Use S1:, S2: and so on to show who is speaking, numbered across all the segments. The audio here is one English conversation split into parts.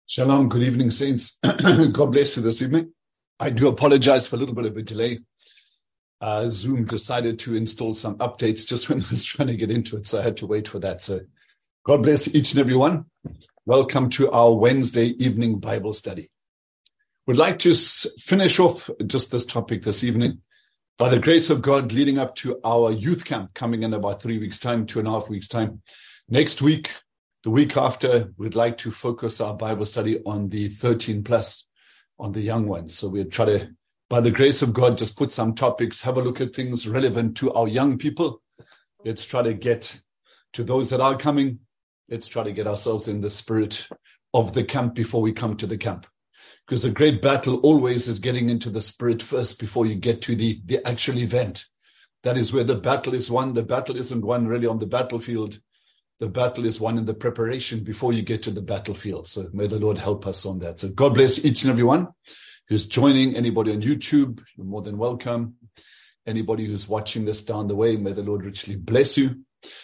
S1: Shalom, good evening, saints. God bless you this evening. I do apologize for a little bit of a delay. Zoom decided to install some updates just when I was trying to get into it, so I had to wait for that. So God bless each and every one. Welcome to our Wednesday evening Bible study. We'd like to finish off just this topic this evening. By the grace of God, leading up to our youth camp coming in about 3 weeks' time, 2.5 weeks' time. Next week, the week after, we'd like to focus our Bible study on the 13 plus, on the young ones. So we'll try to, by the grace of God, just put some topics, have a look at things relevant to our young people. Let's try to get to those that are coming. Let's try to get ourselves in the spirit of the camp before we come to the camp. Because the great battle always is getting into the spirit first before you get to the actual event. That is where the battle is won. The battle isn't won really on the battlefield. The battle is won in the preparation before you get to the battlefield. So may the Lord help us on that. So God bless each and every one who's joining. Anybody on YouTube, you're more than welcome. Anybody who's watching this down the way, may the Lord richly bless you.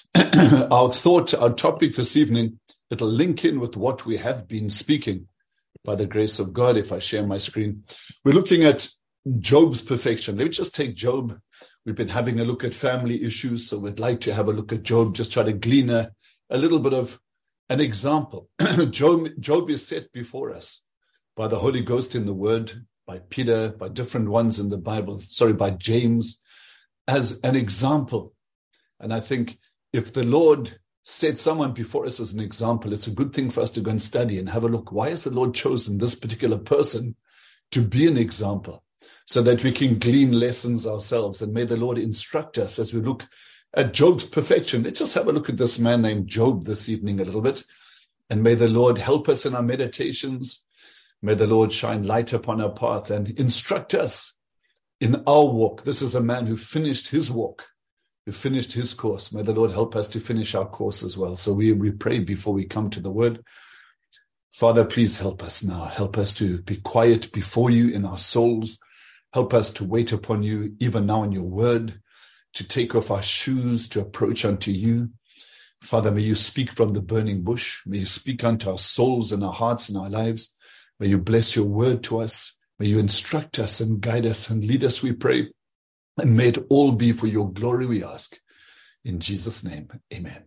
S1: Our topic this evening, it'll link in with what we have been speaking. By the grace of God, if I share my screen, we're looking at Job's perfection. Let me just take Job. We've been having a look at family issues, so we'd like to have a look at Job, just try to glean a little bit of an example. Job is set before us by the Holy Ghost in the Word, by Peter, by different ones in the Bible, by James, as an example. And I think if the Lord set someone before us as an example, it's a good thing for us to go and study and have a look. Why has the Lord chosen this particular person to be an example so that we can glean lessons ourselves? And may the Lord instruct us as we look at Job's perfection. Let's just have a look at this man named Job this evening a little bit. And may the Lord help us in our meditations. May the Lord shine light upon our path and instruct us in our walk. This is a man who finished his walk, who finished his course. May the Lord help us to finish our course as well. So we pray before we come to the word. Father, please help us now. Help us to be quiet before you in our souls. Help us to wait upon you even now in your word, to take off our shoes, to approach unto you. Father, may you speak from the burning bush. May you speak unto our souls and our hearts and our lives. May you bless your word to us. May you instruct us and guide us and lead us, we pray. And may it all be for your glory, we ask. In Jesus' name, amen.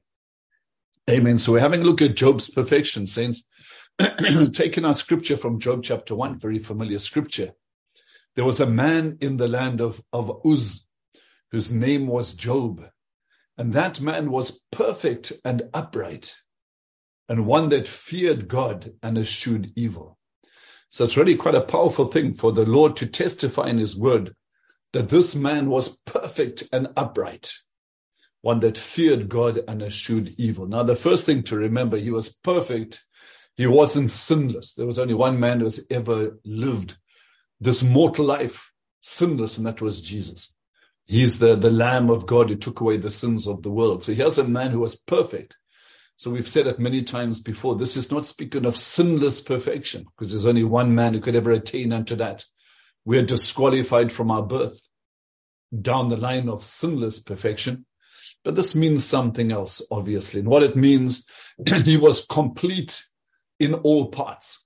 S1: Amen. So we're having a look at Job's perfection, saints. Taking our scripture from Job chapter 1, very familiar scripture. There was a man in the land of Uz, whose name was Job. And that man was perfect and upright, and one that feared God and eschewed evil. So it's really quite a powerful thing for the Lord to testify in his word that this man was perfect and upright, one that feared God and eschewed evil. Now, the first thing to remember, he was perfect. He wasn't sinless. There was only one man who has ever lived this mortal life sinless, and that was Jesus. He's the Lamb of God who took away the sins of the world. So here's a man who was perfect. So we've said it many times before, this is not speaking of sinless perfection, because there's only one man who could ever attain unto that. We are disqualified from our birth down the line of sinless perfection. But this means something else, obviously. And what it means, he was complete in all parts.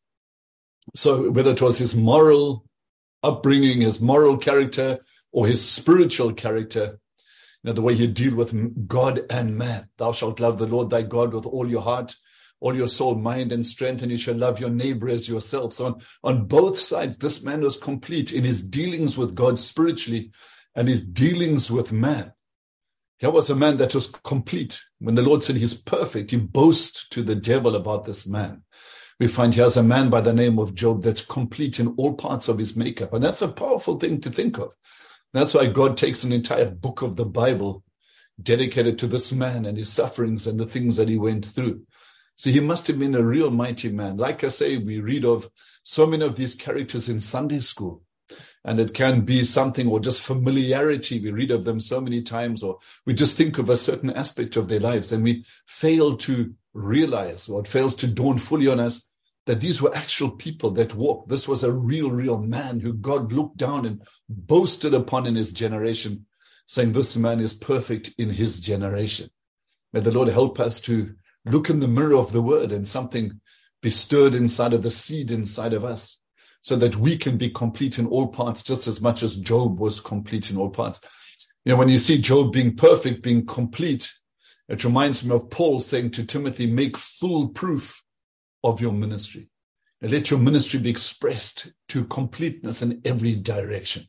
S1: So whether it was his moral upbringing, his moral character, or his spiritual character, the way he deal with God and man. Thou shalt love the Lord thy God with all your heart, all your soul, mind, and strength, and you shall love your neighbor as yourself. So on both sides, this man was complete in his dealings with God spiritually and his dealings with man. Here was a man that was complete. When the Lord said he's perfect, he boasts to the devil about this man. We find here's a man by the name of Job that's complete in all parts of his makeup. And that's a powerful thing to think of. That's why God takes an entire book of the Bible dedicated to this man and his sufferings and the things that he went through. So he must have been a real mighty man. Like I say, we read of so many of these characters in Sunday school, and it can be something or just familiarity. We read of them so many times, or we just think of a certain aspect of their lives, and we fail to realize, or it fails to dawn fully on us, that these were actual people that walked. This was a real man who God looked down and boasted upon in his generation, saying this man is perfect in his generation. May the Lord help us to look in the mirror of the word, and something be stirred inside of the seed inside of us, so that we can be complete in all parts, just as much as Job was complete in all parts. When you see Job being perfect, being complete, it reminds me of Paul saying to Timothy, make full proof of your ministry. And let your ministry be expressed to completeness in every direction.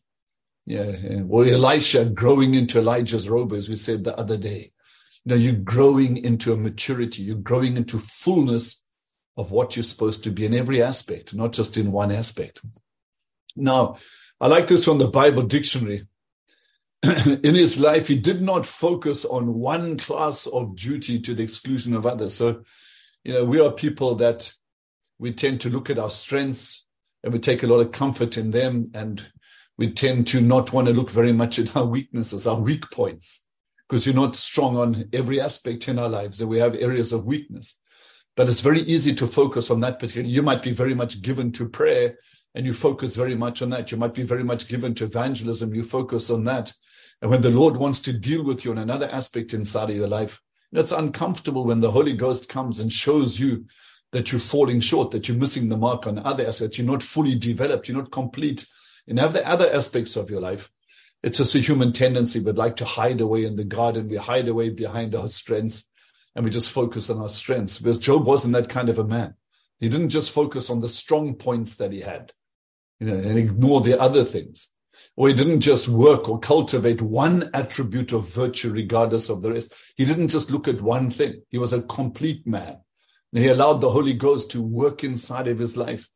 S1: Or Elisha growing into Elijah's robe, as we said the other day. You're growing into a maturity. You're growing into fullness of what you're supposed to be in every aspect, not just in one aspect. Now, I like this from the Bible dictionary. In his life, he did not focus on one class of duty to the exclusion of others. So, we are people that we tend to look at our strengths and we take a lot of comfort in them. And we tend to not want to look very much at our weaknesses, our weak points, because you're not strong on every aspect in our lives and we have areas of weakness. But it's very easy to focus on that particular. You might be very much given to prayer and you focus very much on that. You might be very much given to evangelism. You focus on that. And when the Lord wants to deal with you on another aspect inside of your life, it's uncomfortable when the Holy Ghost comes and shows you that you're falling short, that you're missing the mark on other aspects. You're not fully developed. You're not complete in other aspects of your life. It's just a human tendency. We'd like to hide away in the garden. We hide away behind our strengths and we just focus on our strengths. Because Job wasn't that kind of a man. He didn't just focus on the strong points that he had, and ignore the other things. Or he didn't just work or cultivate one attribute of virtue regardless of the rest. He didn't just look at one thing. He was a complete man. And he allowed the Holy Ghost to work inside of his life.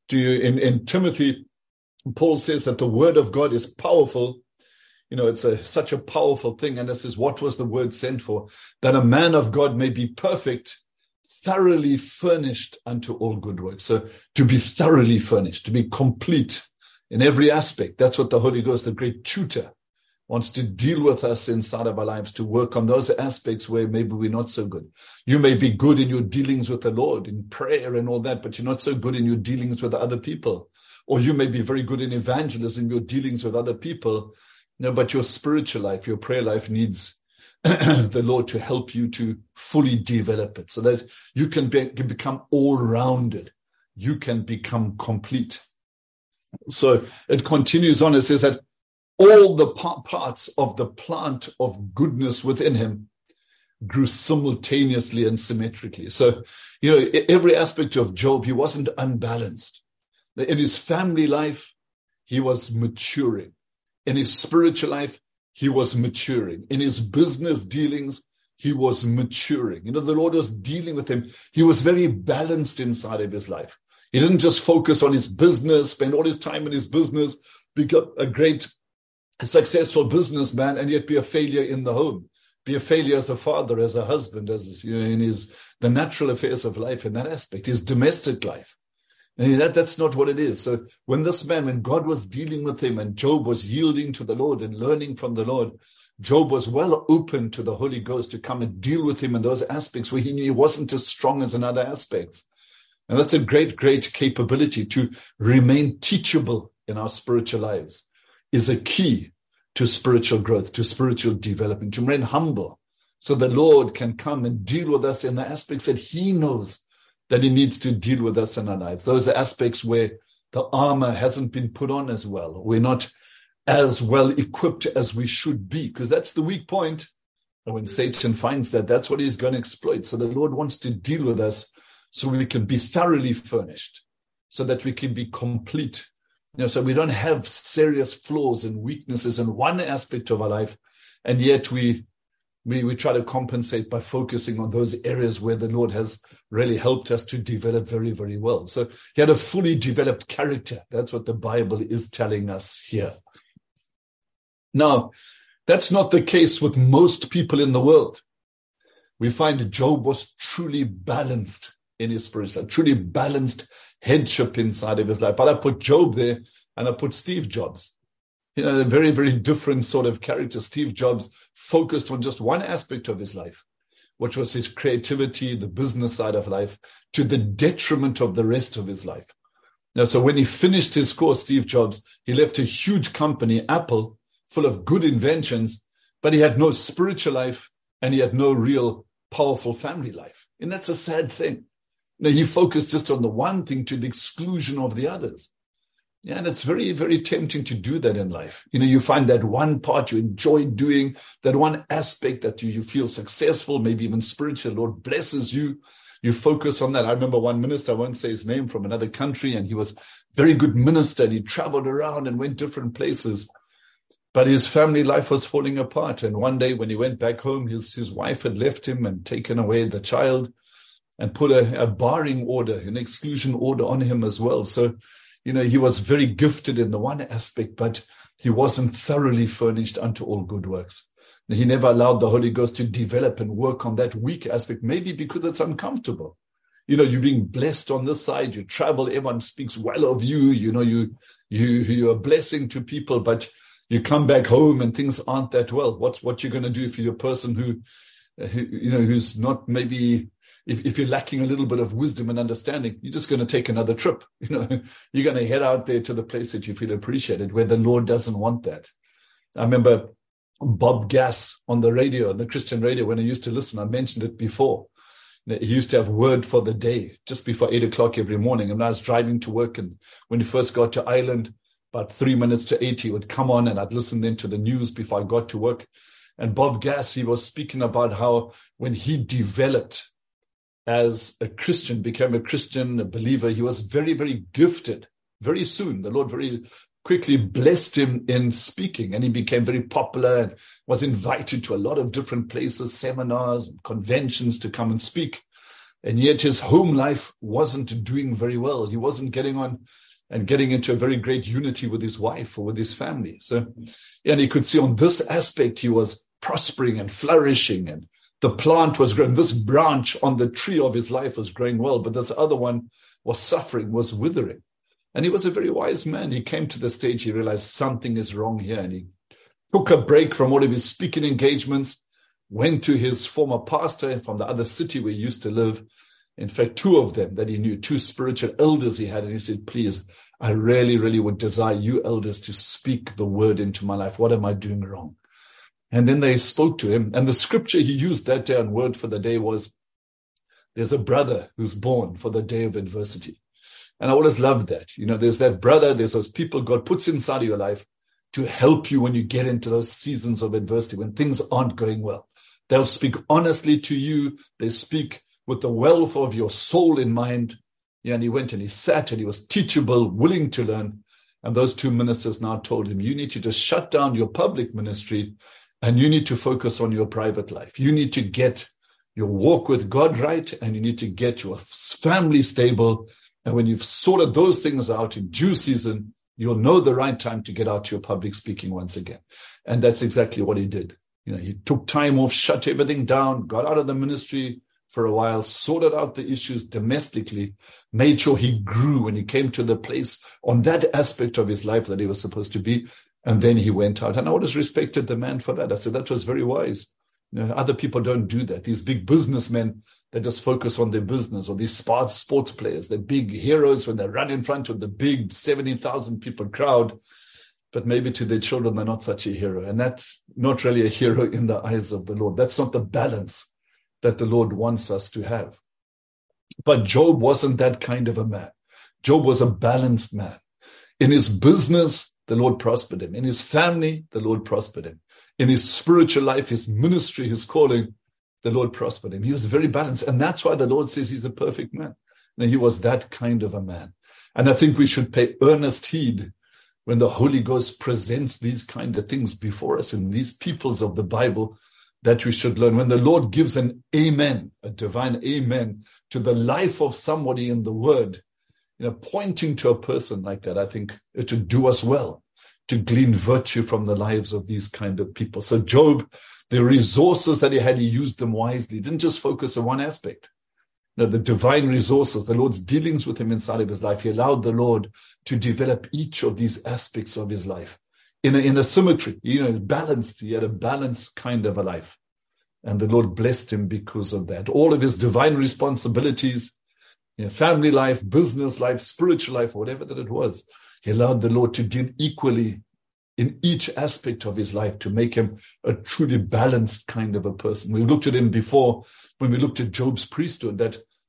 S1: In Timothy, Paul says that the word of God is powerful. It's such a powerful thing. And this is what was the word sent for? That a man of God may be perfect, thoroughly furnished unto all good works. So to be thoroughly furnished, to be complete in every aspect. That's what the Holy Ghost, the great tutor, wants to deal with us inside of our lives, to work on those aspects where maybe we're not so good. You may be good in your dealings with the Lord, in prayer and all that, but you're not so good in your dealings with other people. Or you may be very good in evangelism, your dealings with other people. But your spiritual life, your prayer life needs the Lord to help you to fully develop it so that you can become all-rounded. You can become complete. So it continues on. It says that all the parts of the plant of goodness within him grew simultaneously and symmetrically. So, every aspect of Job, he wasn't unbalanced. In his family life, he was maturing. In his spiritual life, he was maturing. In his business dealings, he was maturing. The Lord was dealing with him. He was very balanced inside of his life. He didn't just focus on his business, spend all his time in his business, become a great, successful businessman, and yet be a failure in the home, be a failure as a father, as a husband, as in the natural affairs of life in that aspect, his domestic life. And that's not what it is. So when God was dealing with him and Job was yielding to the Lord and learning from the Lord, Job was well open to the Holy Ghost to come and deal with him in those aspects where he knew he wasn't as strong as in other aspects. And that's a great, great capability. To remain teachable in our spiritual lives is a key to spiritual growth, to spiritual development, to remain humble so the Lord can come and deal with us in the aspects that he knows that he needs to deal with us in our lives. Those are aspects where the armor hasn't been put on as well. We're not as well equipped as we should be, because that's the weak point. And when Satan finds that, that's what he's going to exploit. So the Lord wants to deal with us so we can be thoroughly furnished, so that we can be complete. So we don't have serious flaws and weaknesses in one aspect of our life, and yet we try to compensate by focusing on those areas where the Lord has really helped us to develop very, very well. So he had a fully developed character. That's what the Bible is telling us here. Now, that's not the case with most people in the world. We find Job was truly balanced in his spiritual life, truly balanced headship inside of his life. But I put Job there and I put Steve Jobs. A very, very different sort of character. Steve Jobs focused on just one aspect of his life, which was his creativity, the business side of life, to the detriment of the rest of his life. Now, so when he finished his course, Steve Jobs, he left a huge company, Apple, full of good inventions, but he had no spiritual life and he had no real powerful family life. And that's a sad thing. He focused just on the one thing to the exclusion of the others. Yeah, and it's very, very tempting to do that in life. You find that one part you enjoy doing, that one aspect that you feel successful, maybe even spiritual. Lord blesses you. You focus on that. I remember one minister, I won't say his name, from another country, and he was a very good minister, and he traveled around and went different places. But his family life was falling apart. And one day when he went back home, his wife had left him and taken away the child and put a barring order, an exclusion order on him as well. So, he was very gifted in the one aspect, but he wasn't thoroughly furnished unto all good works. He never allowed the Holy Ghost to develop and work on that weak aspect, maybe because it's uncomfortable. You're being blessed on this side, you travel, everyone speaks well of you, you're a blessing to people, but you come back home and things aren't that well. What you're going to do if you're a person who's not maybe, if you're lacking a little bit of wisdom and understanding, you're just going to take another trip. You're going to head out there to the place that you feel appreciated, where the Lord doesn't want that. I remember Bob Gass on the radio, on the Christian radio, when I used to listen, I mentioned it before. He used to have word for the day just before 8 o'clock every morning. And I was driving to work, and when he first got to Ireland, about 3 minutes to 8, he would come on, and I'd listen then to the news before I got to work. And Bob Gass, he was speaking about how when he developed as a Christian, became a Christian, a believer, he was very, very gifted. Very soon, the Lord very quickly blessed him in speaking, and he became very popular and was invited to a lot of different places, seminars and conventions to come and speak. And yet his home life wasn't doing very well. He wasn't getting on and getting into a very great unity with his wife or with his family. So, and he could see on this aspect, he was prospering and flourishing, and the plant was growing. This branch on the tree of his life was growing well, but this other one was suffering, was withering. And he was a very wise man. He came to the stage, he realized something is wrong here, and he took a break from all of his speaking engagements, went to his former pastor from the other city where he used to live. In fact, 2 of them that he knew, 2 spiritual elders he had, and he said, please, I really, really would desire you elders to speak the word into my life. What am I doing wrong? And then they spoke to him, and the scripture he used that day and word for the day was, there's a brother who's born for the day of adversity. And I always loved that. There's that brother, there's those people God puts inside of your life to help you when you get into those seasons of adversity, when things aren't going well. They'll speak honestly to you. They speak with the welfare of your soul in mind. Yeah, and he went and he sat and he was teachable, willing to learn. And those 2 ministers now told him, you need to just shut down your public ministry and you need to focus on your private life. You need to get your walk with God right, and you need to get your family stable. And when you've sorted those things out in due season, you'll know the right time to get out to your public speaking once again. And that's exactly what he did. He took time off, shut everything down, got out of the ministry for a while, sorted out the issues domestically, made sure he grew when he came to the place on that aspect of his life that he was supposed to be. And then he went out. And I always respected the man for that. I said, that was very wise. Other people don't do that. These big businessmen, they just focus on their business, or these sports players, they're big heroes when they run in front of the big 70,000 people crowd. But maybe to their children, they're not such a hero. And that's not really a hero in the eyes of the Lord. That's not the balance that the Lord wants us to have. But Job wasn't that kind of a man. Job was a balanced man. In his business, the Lord prospered him. In his family, the Lord prospered him. In his spiritual life, his ministry, his calling, the Lord prospered him. He was very balanced. And that's why the Lord says he's a perfect man. And he was that kind of a man. And I think we should pay earnest heed when the Holy Ghost presents these kind of things before us in these peoples of the Bible, that we should learn. When the Lord gives an amen, a divine amen to the life of somebody in the word, pointing to a person like that, I think it would do us well to glean virtue from the lives of these kind of people. So Job, the resources that he had, he used them wisely. He didn't just focus on one aspect. The divine resources, the Lord's dealings with him inside of his life, he allowed the Lord to develop each of these aspects of his life in a symmetry, balanced. He had a balanced kind of a life. And the Lord blessed him because of that. All of his divine responsibilities, family life, business life, spiritual life, whatever that it was, he allowed the Lord to deal equally in each aspect of his life to make him a truly balanced kind of a person. We looked at him before when we looked at Job's priesthood, that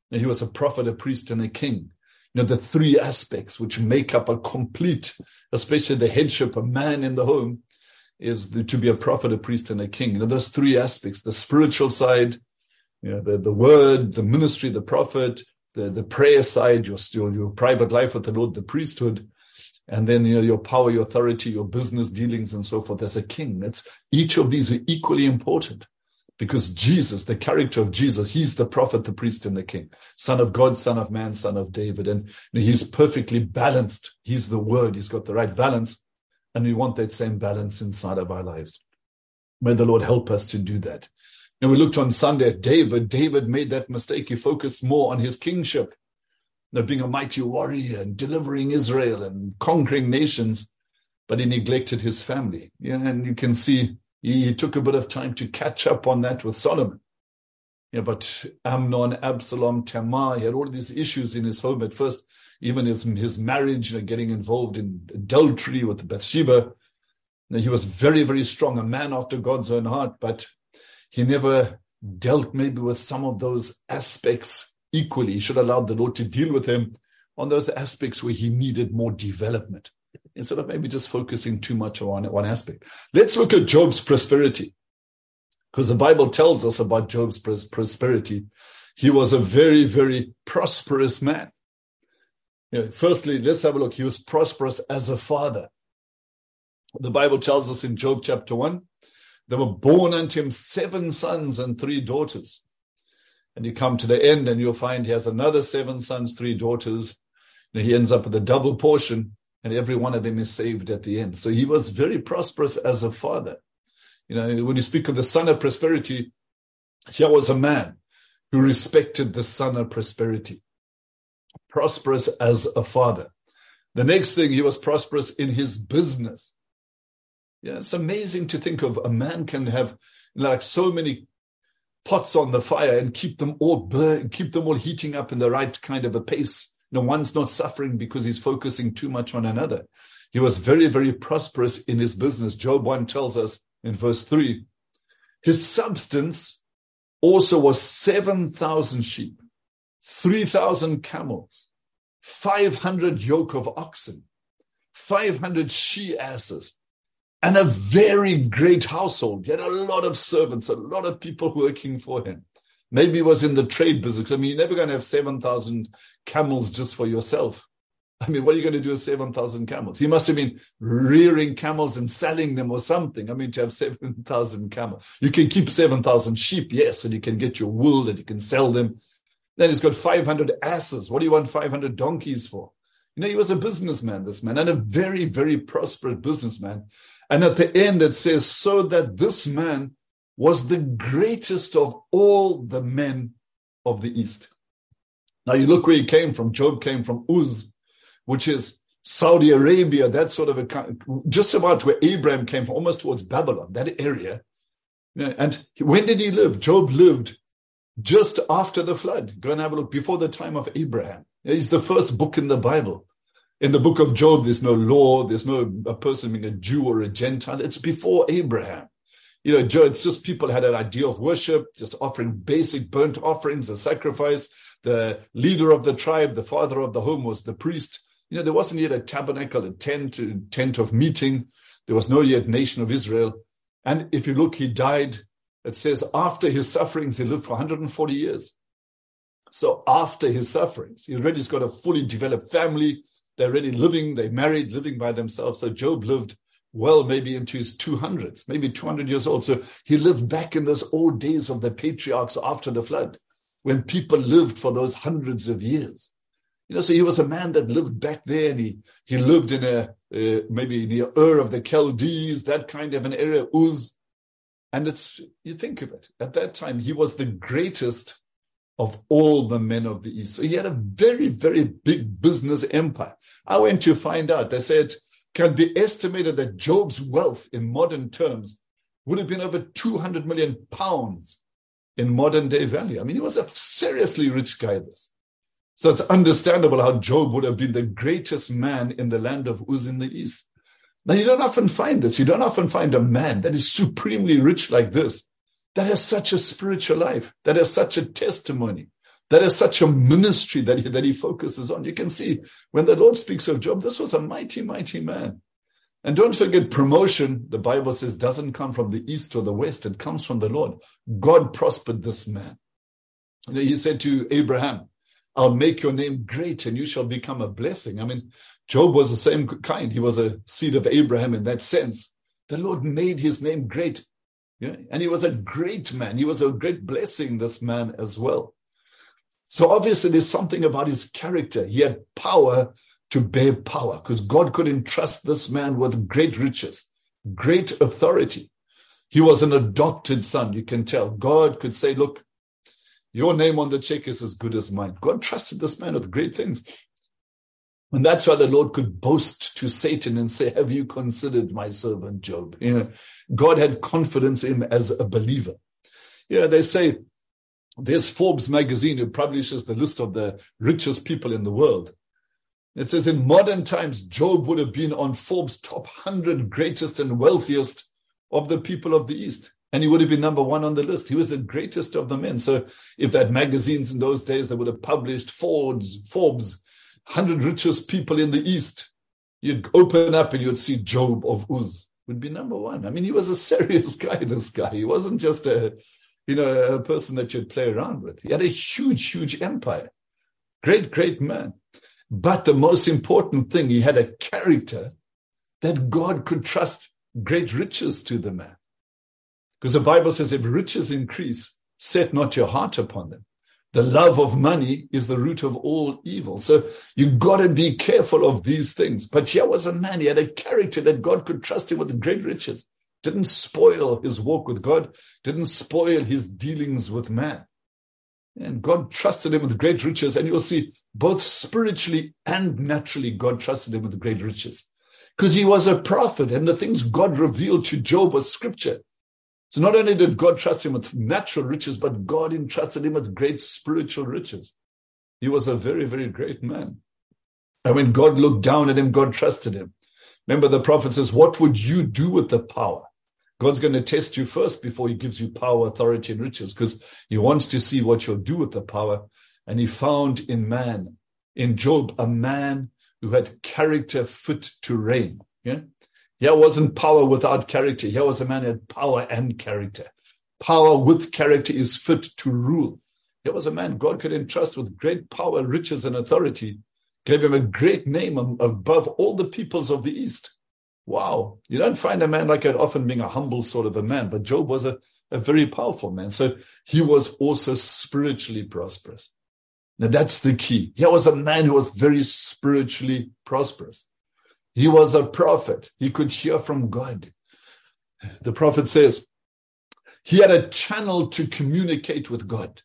S1: And he was a prophet, a priest, and a king. The three aspects which make up a complete, especially the headship, a man in the home, is to be a prophet, a priest, and a king. Those three aspects, the spiritual side, the word, the ministry, the prophet, the prayer side, your private life with the Lord, the priesthood, and then your power, your authority, your business dealings, and so forth as a king. Each of these are equally important, because Jesus, the character of Jesus, he's the prophet, the priest, and the king, Son of God, Son of Man, Son of David, and he's perfectly balanced. He's the Word. He's got the right balance, and we want that same balance inside of our lives. May the Lord help us to do that. We looked on Sunday at David. David made that mistake. He focused more on his kingship, being a mighty warrior and delivering Israel and conquering nations, but he neglected his family. And you can see he took a bit of time to catch up on that with Solomon. But Amnon, Absalom, Tamar, he had all of these issues in his home at first, even his marriage, getting involved in adultery with Bathsheba. He was very, very strong, a man after God's own heart, but he never dealt maybe with some of those aspects equally. He should have allowed the Lord to deal with him on those aspects where he needed more development, instead of maybe just focusing too much on one aspect. Let's look at Job's prosperity, because the Bible tells us about Job's prosperity. He was a very, very prosperous man. Firstly, let's have a look. He was prosperous as a father. The Bible tells us in Job chapter 1, there were born unto him 7 sons and 3 daughters. And you come to the end and you'll find he has another 7 sons, 3 daughters. He ends up with a double portion, and every one of them is saved at the end. So he was very prosperous as a father. When you speak of the son of prosperity, here was a man who respected the son of prosperity. Prosperous as a father. The next thing, he was prosperous in his business. It's amazing to think of a man can have so many pots on the fire and keep them all heating up in the right kind of a pace. One's not suffering because he's focusing too much on another. He was very, very prosperous in his business. Job 1 tells us in verse 3, his substance also was 7,000 sheep, 3,000 camels, 500 yoke of oxen, 500 she-asses, and a very great household. He had a lot of servants, a lot of people working for him. Maybe he was in the trade business. You're never going to have 7,000 camels just for yourself. What are you going to do with 7,000 camels? He must have been rearing camels and selling them or something. To have 7,000 camels. You can keep 7,000 sheep, yes, and you can get your wool and you can sell them. Then he's got 500 asses. What do you want 500 donkeys for? He was a businessman, this man, and a very, very prosperous businessman. And at the end, it says, so that this man was the greatest of all the men of the East. Now you look where he came from. Job came from Uz, which is Saudi Arabia, that sort of just about where Abraham came from, almost towards Babylon, that area. And when did he live? Job lived just after the flood. Go and have a look, before the time of Abraham. It's the first book in the Bible. In the book of Job, there's no law, there's no a person being a Jew or a Gentile. It's before Abraham. It's just people had an idea of worship, just offering basic burnt offerings, a sacrifice. The leader of the tribe, the father of the home, was the priest. There wasn't yet a tabernacle, a tent of meeting. There was no yet nation of Israel. And if you look, he died, it says, after his sufferings, he lived for 140 years. So after his sufferings, he already's got a fully developed family. They're already living, they married, living by themselves. So Job lived well, maybe into his 200s, maybe 200 years old. So he lived back in those old days of the patriarchs after the flood, when people lived for those hundreds of years. So he was a man that lived back there, and he lived in maybe near Ur of the Chaldees, that kind of an area, Uz. And you think of it, at that time, he was the greatest of all the men of the East. So he had a very, very big business empire. I went to find out, they said, can be estimated that Job's wealth in modern terms would have been over 200 million pounds in modern day value. He was a seriously rich guy, this. So it's understandable how Job would have been the greatest man in the land of Uz in the East. Now, you don't often find this. You don't often find a man that is supremely rich like this, that has such a spiritual life, that has such a testimony, That is such a ministry that he focuses on. You can see when the Lord speaks of Job, this was a mighty, mighty man. And don't forget, promotion, the Bible says, doesn't come from the east or the west. It comes from the Lord. God prospered this man. He said to Abraham, I'll make your name great and you shall become a blessing. I mean, Job was the same kind. He was a seed of Abraham in that sense. The Lord made his name great. Yeah? And he was a great man. He was a great blessing, this man as well. So obviously there's something about his character. He had power to bear power because God could entrust this man with great riches, great authority. He was an adopted son, you can tell. God could say, look, your name on the check is as good as mine. God trusted this man with great things. And that's why the Lord could boast to Satan and say, have you considered my servant Job? You know, God had confidence in him as a believer. Yeah, they say there's Forbes magazine who publishes the list of the richest people in the world. It says in modern times, Job would have been on Forbes' top 100 greatest and wealthiest of the people of the East. And he would have been number one on the list. He was the greatest of the men. So if that magazines in those days, they would have published Forbes, 100 richest people in the East, you'd open up and you'd see Job of Uz would be number one. I mean, he was a serious guy, this guy. He wasn't just a person that you'd play around with. He had a huge, huge empire. Great, great man. But the most important thing, he had a character that God could trust great riches to the man. Because the Bible says, if riches increase, set not your heart upon them. The love of money is the root of all evil. So you got to be careful of these things. But here was a man, he had a character that God could trust him with great riches. Didn't spoil his walk with God, didn't spoil his dealings with man. And God trusted him with great riches. And you'll see both spiritually and naturally, God trusted him with great riches. Because he was a prophet and the things God revealed to Job was scripture. So not only did God trust him with natural riches, but God entrusted him with great spiritual riches. He was a very, very great man. And when God looked down at him, God trusted him. Remember, the prophet says, what would you do with the power? God's going to test you first before he gives you power, authority, and riches, because he wants to see what you'll do with the power. And he found in Job, a man who had character fit to reign. Yeah. Here wasn't power without character. Here was a man who had power and character. Power with character is fit to rule. Here was a man God could entrust with great power, riches, and authority. Gave him a great name above all the peoples of the East. Wow. You don't find a man like that often being a humble sort of a man, but Job was a very powerful man. So he was also spiritually prosperous. Now that's the key. Here was a man who was very spiritually prosperous. He was a prophet. He could hear from God. The prophet says he had a channel to communicate with God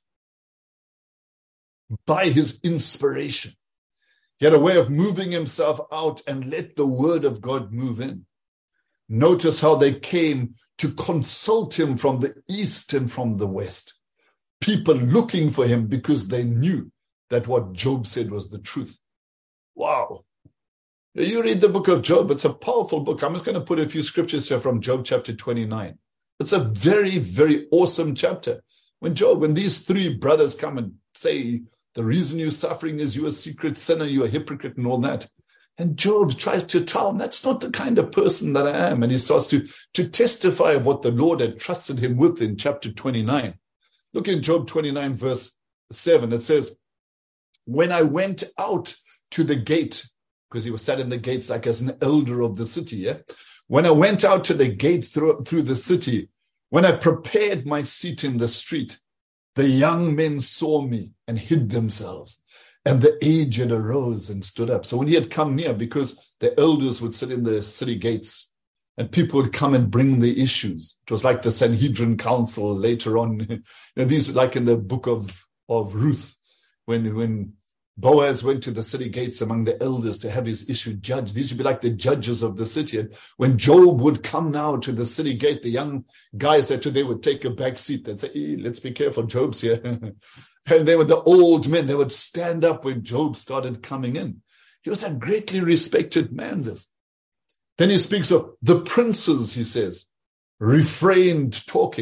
S1: by his inspiration. He had a way of moving himself out and let the word of God move in. Notice how they came to consult him from the east and from the west. People looking for him because they knew that what Job said was the truth. Wow. You read the book of Job, it's a powerful book. I'm just going to put a few scriptures here from Job chapter 29. It's a very, very awesome chapter. When these three brothers come and say, the reason you're suffering is you're a secret sinner, you're a hypocrite and all that. And Job tries to tell him, that's not the kind of person that I am. And he starts to testify of what the Lord had trusted him with in chapter 29. Look at Job 29, verse 7. It says, when I went out to the gate, because he was sat in the gates like as an elder of the city. Yeah? When I went out to the gate through the city, when I prepared my seat in the street, the young men saw me and hid themselves, and the aged arose and stood up. So when he had come near, because the elders would sit in the city gates and people would come and bring the issues. It was like the Sanhedrin Council later on. These like in the book of Ruth, when Boaz went to the city gates among the elders to have his issue judged. These would be like the judges of the city. And when Job would come now to the city gate, the young guys they would take a back seat and say, hey, let's be careful, Job's here. And they were the old men. They would stand up when Job started coming in. He was a greatly respected man, this. Then he speaks of the princes, he says, refrained talking,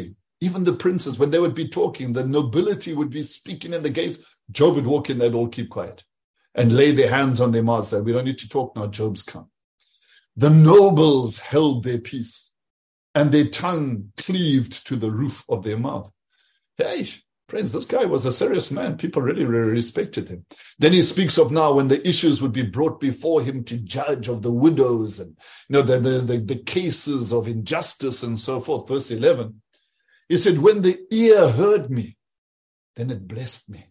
S1: Even the princes, when they would be talking, the nobility would be speaking in the gates. Job would walk in, they'd all keep quiet and lay their hands on their mouths. Say, we don't need to talk now, Job's come. The nobles held their peace, and their tongue cleaved to the roof of their mouth. Hey, friends, this guy was a serious man. People really, really respected him. Then he speaks of now when the issues would be brought before him to judge of the widows and the cases of injustice and so forth. Verse 11, he said, when the ear heard me, then it blessed me.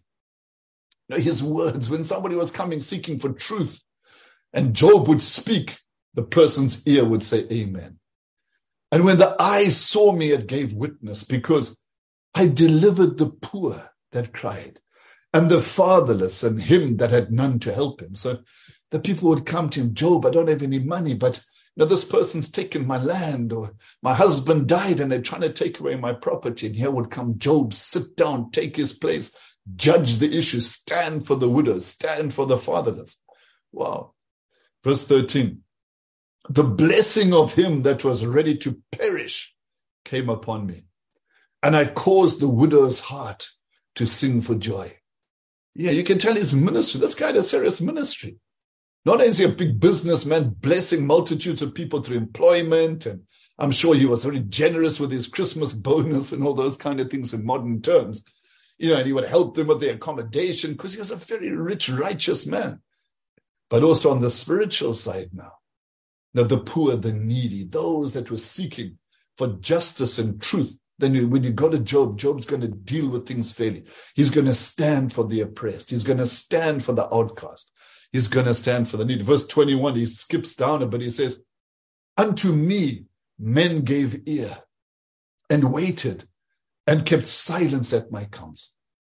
S1: His words, when somebody was coming seeking for truth and Job would speak, the person's ear would say amen. And when the eye saw me, it gave witness, because I delivered the poor that cried, and the fatherless, and him that had none to help him. So the people would come to him, Job, I don't have any money, but this person's taken my land, or my husband died and they're trying to take away my property. And here would come Job, sit down, take his place, judge the issue, stand for the widows, stand for the fatherless. Wow. Verse 13. The blessing of him that was ready to perish came upon me, and I caused the widow's heart to sing for joy. Yeah, you can tell his ministry. This guy had a serious ministry. Not only is he a big businessman blessing multitudes of people through employment, and I'm sure he was very generous with his Christmas bonus and all those kind of things in modern terms. And he would help them with their accommodation because he was a very rich, righteous man. But also on the spiritual side now, the poor, the needy, those that were seeking for justice and truth. Then when you go to Job, Job's going to deal with things fairly. He's going to stand for the oppressed. He's going to stand for the outcast. He's going to stand for the needy. Verse 21, he skips down a bit. He says, unto me men gave ear and waited and kept silence at my counsel.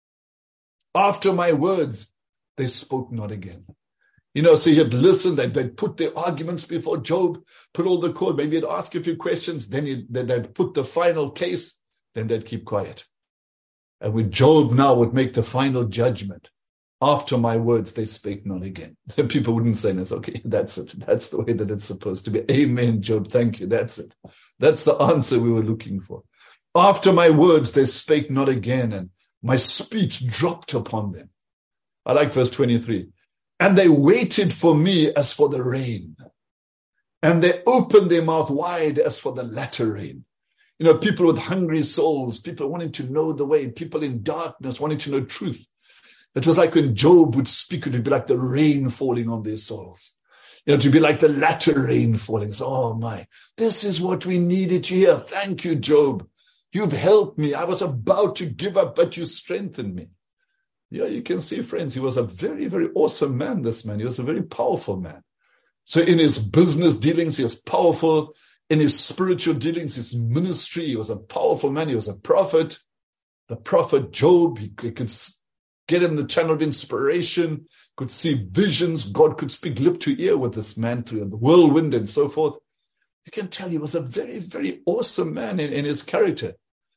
S1: After my words, they spoke not again. So he had listened, they'd put their arguments before Job, put all the code, maybe he'd ask a few questions, then they'd put the final case, then they'd keep quiet. And when Job now would make the final judgment, after my words, they spake not again. People wouldn't say this, okay, that's it. That's the way that it's supposed to be. Amen, Job, thank you, that's it. That's the answer we were looking for. After my words, they spake not again, and my speech dropped upon them. I like verse 23. And they waited for me as for the rain. And they opened their mouth wide as for the latter rain. People with hungry souls, people wanting to know the way, people in darkness wanting to know truth. It was like when Job would speak, it would be like the rain falling on their souls. To be like the latter rain falling. So, oh my, this is what we needed to hear. Thank you, Job. You've helped me. I was about to give up, but you strengthened me. Yeah, you can see, friends, he was a very, very awesome man, this man. He was a very powerful man. So in his business dealings, he was powerful. In his spiritual dealings, his ministry, he was a powerful man. He was a prophet. The prophet Job, he could get in the channel of inspiration, could see visions. God could speak lip to ear with this man through the whirlwind and so forth. You can tell he was a very, very awesome man in his character.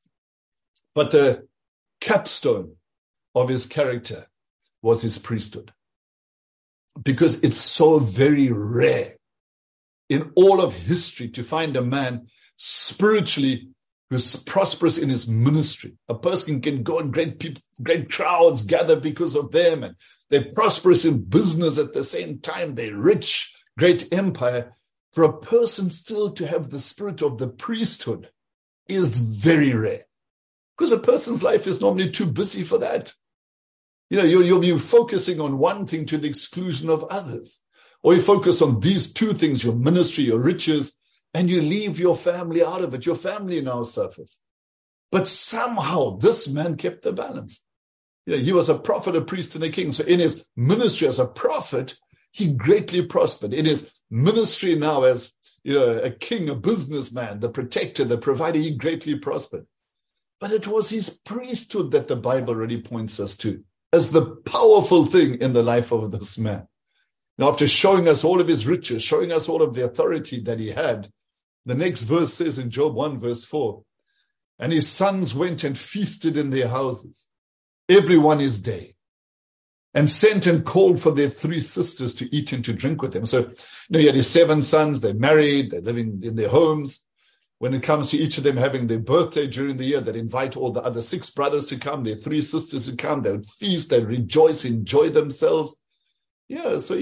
S1: But the capstone of his character was his priesthood. Because it's so very rare in all of history to find a man spiritually who's prosperous in his ministry. A person can go and great crowds gather because of them, and they're prosperous in business at the same time. They're rich, great empire. For a person still to have the spirit of the priesthood is very rare. Because a person's life is normally too busy for that. You'll be focusing on one thing to the exclusion of others. Or you focus on these two things, your ministry, your riches, and you leave your family out of it. Your family now suffers. But somehow this man kept the balance. He was a prophet, a priest, and a king. So in his ministry as a prophet, he greatly prospered. In his ministry now as a king, a businessman, the protector, the provider, he greatly prospered. But it was his priesthood that the Bible really points us to as the powerful thing in the life of this man. Now, after showing us all of his riches, showing us all of the authority that he had, the next verse says in Job 1 verse 4, and his sons went and feasted in their houses, every one his day, and sent and called for their 3 sisters to eat and to drink with him. So, he had his 7 sons, they're married, they're living in their homes. when it comes to each of them having their birthday during the year, they'd invite all the other 6 brothers to come, their 3 sisters to come, they would feast, they'd rejoice, enjoy themselves. Yeah, so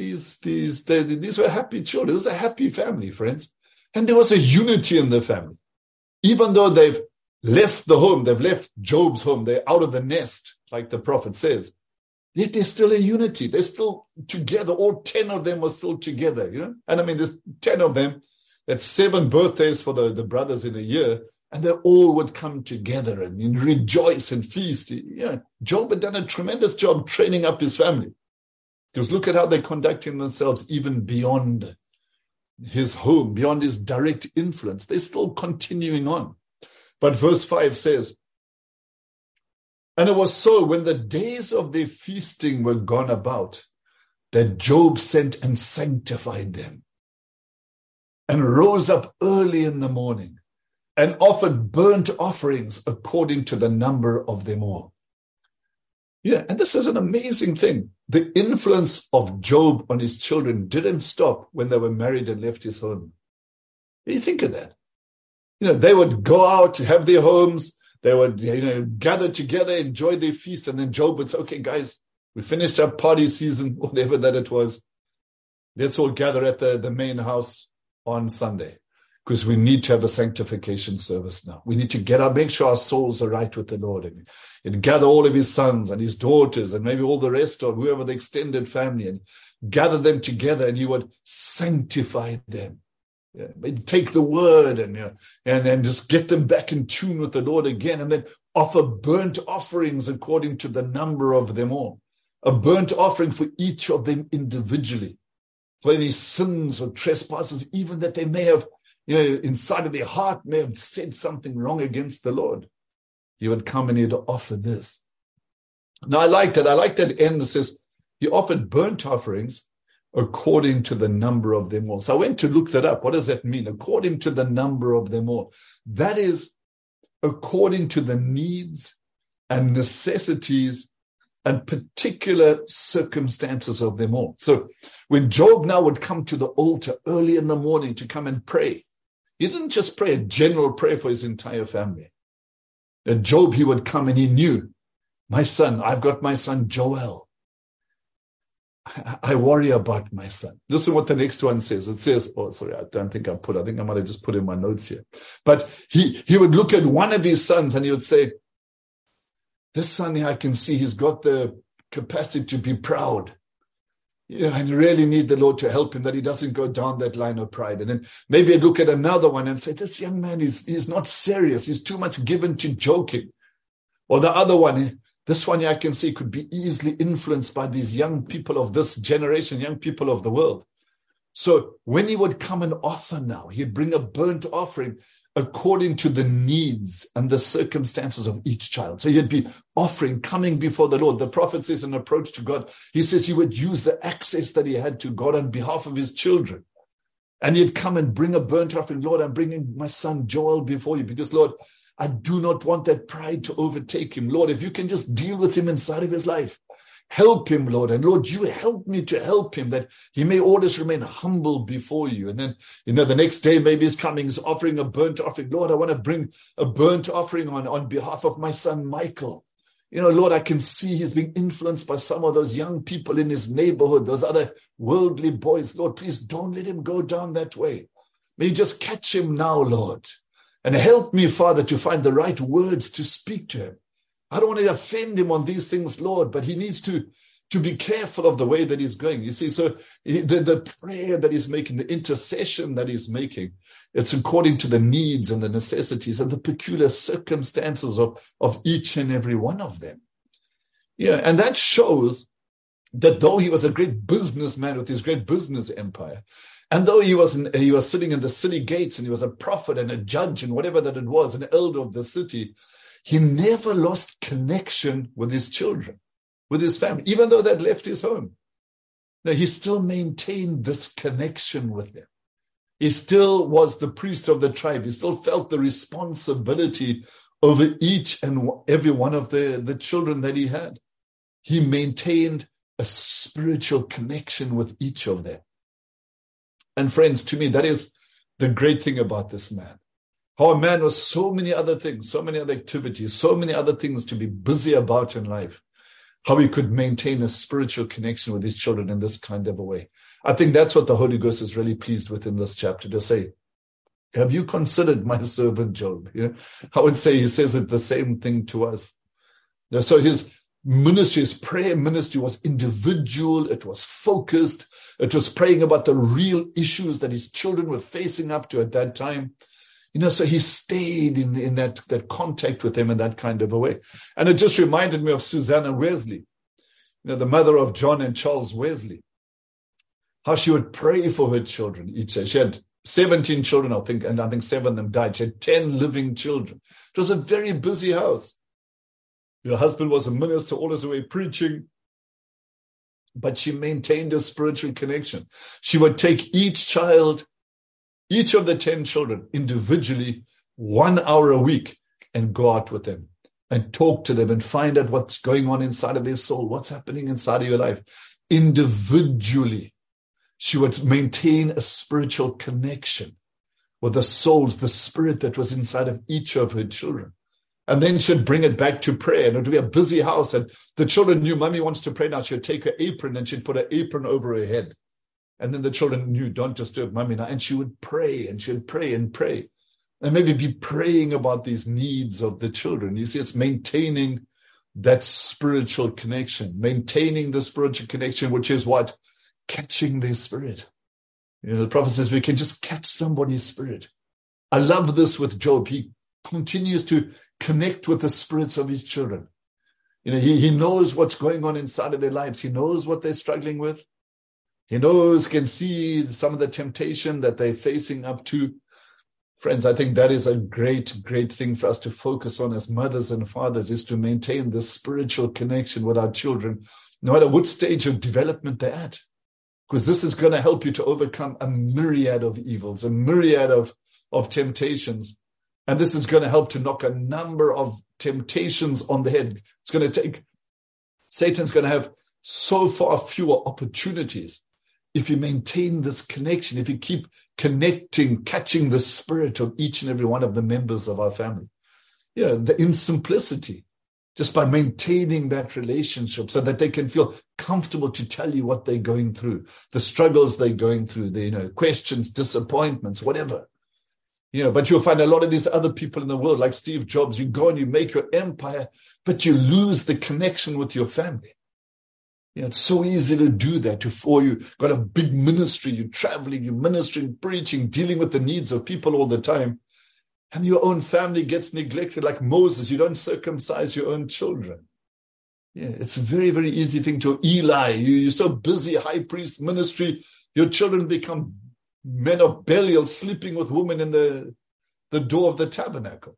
S1: these were happy children. It was a happy family, friends. And there was a unity in the family. Even though they've left the home, they've left Job's home, they're out of the nest, like the prophet says, yet there's still a unity. They're still together. All 10 of them were still together, And I mean, there's 10 of them. That's 7 birthdays for the brothers in a year. And they all would come together and rejoice and feast. Yeah, Job had done a tremendous job training up his family. Because look at how they're conducting themselves even beyond his home, beyond his direct influence. They're still continuing on. But verse 5 says, and it was so when the days of their feasting were gone about, that Job sent and sanctified them, and rose up early in the morning, and offered burnt offerings according to the number of them all. Yeah, and this is an amazing thing. The influence of Job on his children didn't stop when they were married and left his home. You think of that. They would go out to have their homes. They would, gather together, enjoy their feast. And then Job would say, okay, guys, we finished our party season, whatever that it was. Let's all gather at the main house on Sunday, because we need to have a sanctification service now. We need to make sure our souls are right with the Lord, and gather all of his sons and his daughters and maybe all the rest of whoever the extended family, and gather them together, and he would sanctify them. Yeah, take the word and just get them back in tune with the Lord again, and then offer burnt offerings according to the number of them all. A burnt offering for each of them individually, for any sins or trespasses, even that they may have, inside of their heart may have said something wrong against the Lord. He would come and he'd offer this. Now, I like that. I like that end that says he offered burnt offerings according to the number of them all. So I went to look that up. What does that mean? According to the number of them all. That is according to the needs and necessities and particular circumstances of them all. So when Job now would come to the altar early in the morning to come and pray, he didn't just pray a general prayer for his entire family. At Job, he would come and he knew, my son, I've got my son Joel. I worry about my son. Listen what the next one says. It says, I think I might have just put in my notes here. But he would look at one of his sons and he would say, this son here, I can see he's got the capacity to be proud. And you really need the Lord to help him that he doesn't go down that line of pride. And then maybe I'd look at another one and say, this young man is not serious. He's too much given to joking. Or the other one, this one here I can see could be easily influenced by these young people of this generation, young people of the world. So when he would come and offer now, he'd bring a burnt offering according to the needs and the circumstances of each child. So he'd be offering, coming before the Lord. The prophet says an approach to God. He says he would use the access that he had to God on behalf of his children. And he'd come and bring a burnt offering. Lord, I'm bringing my son Joel before you because, Lord, I do not want that pride to overtake him. Lord, if you can just deal with him inside of his life. Help him, Lord. And Lord, you help me to help him that he may always remain humble before you. And then, the next day, maybe he's coming, he's offering a burnt offering. Lord, I want to bring a burnt offering on behalf of my son, Michael. Lord, I can see he's being influenced by some of those young people in his neighborhood, those other worldly boys. Lord, please don't let him go down that way. May you just catch him now, Lord. And help me, Father, to find the right words to speak to him. I don't want to offend him on these things, Lord, but he needs to be careful of the way that he's going. You see, so the prayer that he's making, the intercession that he's making, it's according to the needs and the necessities and the peculiar circumstances of each and every one of them. Yeah, and that shows that though he was a great businessman with his great business empire, and though he was sitting in the city gates and he was a prophet and a judge and whatever that it was, an elder of the city, he never lost connection with his children, with his family, even though they'd left his home. No, he still maintained this connection with them. He still was the priest of the tribe. He still felt the responsibility over each and every one of the children that he had. He maintained a spiritual connection with each of them. And friends, to me, that is the great thing about this man. How a man with so many other things, so many other activities, so many other things to be busy about in life, how he could maintain a spiritual connection with his children in this kind of a way. I think that's what the Holy Ghost is really pleased with in this chapter, to say, have you considered my servant Job? I would say he says it the same thing to us. So his ministry, his prayer ministry was individual. It was focused. It was praying about the real issues that his children were facing up to at that time. So he stayed in that contact with them in that kind of a way. And it just reminded me of Susanna Wesley, the mother of John and Charles Wesley, how she would pray for her children each day. She had 17 children, I think, and I think 7 of them died. She had 10 living children. It was a very busy house. Her husband was a minister, always away preaching, but she maintained a spiritual connection. She would take each child, each of the 10 children individually, 1 hour a week, and go out with them and talk to them and find out what's going on inside of their soul, what's happening inside of your life. Individually, she would maintain a spiritual connection with the souls, the spirit that was inside of each of her children. And then she'd bring it back to prayer. And it would be a busy house. And the children knew, Mommy wants to pray now. She'd take her apron and she'd put her apron over her head. And then the children knew, don't disturb Mommy now. And she would pray and she'd pray and pray. And maybe be praying about these needs of the children. You see, it's maintaining that spiritual connection. Maintaining the spiritual connection, which is what? Catching their spirit. The prophet says we can just catch somebody's spirit. I love this with Job. He continues to connect with the spirits of his children. He knows what's going on inside of their lives. He knows what they're struggling with. He knows, can see some of the temptation that they're facing up to. Friends, I think that is a great, great thing for us to focus on as mothers and fathers, is to maintain the spiritual connection with our children, no matter what stage of development they're at. Because this is going to help you to overcome a myriad of evils, a myriad of temptations. And this is going to help to knock a number of temptations on the head. It's going to take, Satan's going to have so far fewer opportunities if you maintain this connection, if you keep connecting, catching the spirit of each and every one of the members of our family. In simplicity, just by maintaining that relationship so that they can feel comfortable to tell you what they're going through, the struggles they're going through, the questions, disappointments, whatever. But you'll find a lot of these other people in the world, like Steve Jobs, you go and you make your empire, but you lose the connection with your family. It's so easy to do that. You've got a big ministry, you're traveling, you're ministering, preaching, dealing with the needs of people all the time. And your own family gets neglected like Moses. You don't circumcise your own children. It's a very, very easy thing to Eli. You're so busy, high priest ministry, your children become men of Belial, sleeping with women in the door of the tabernacle,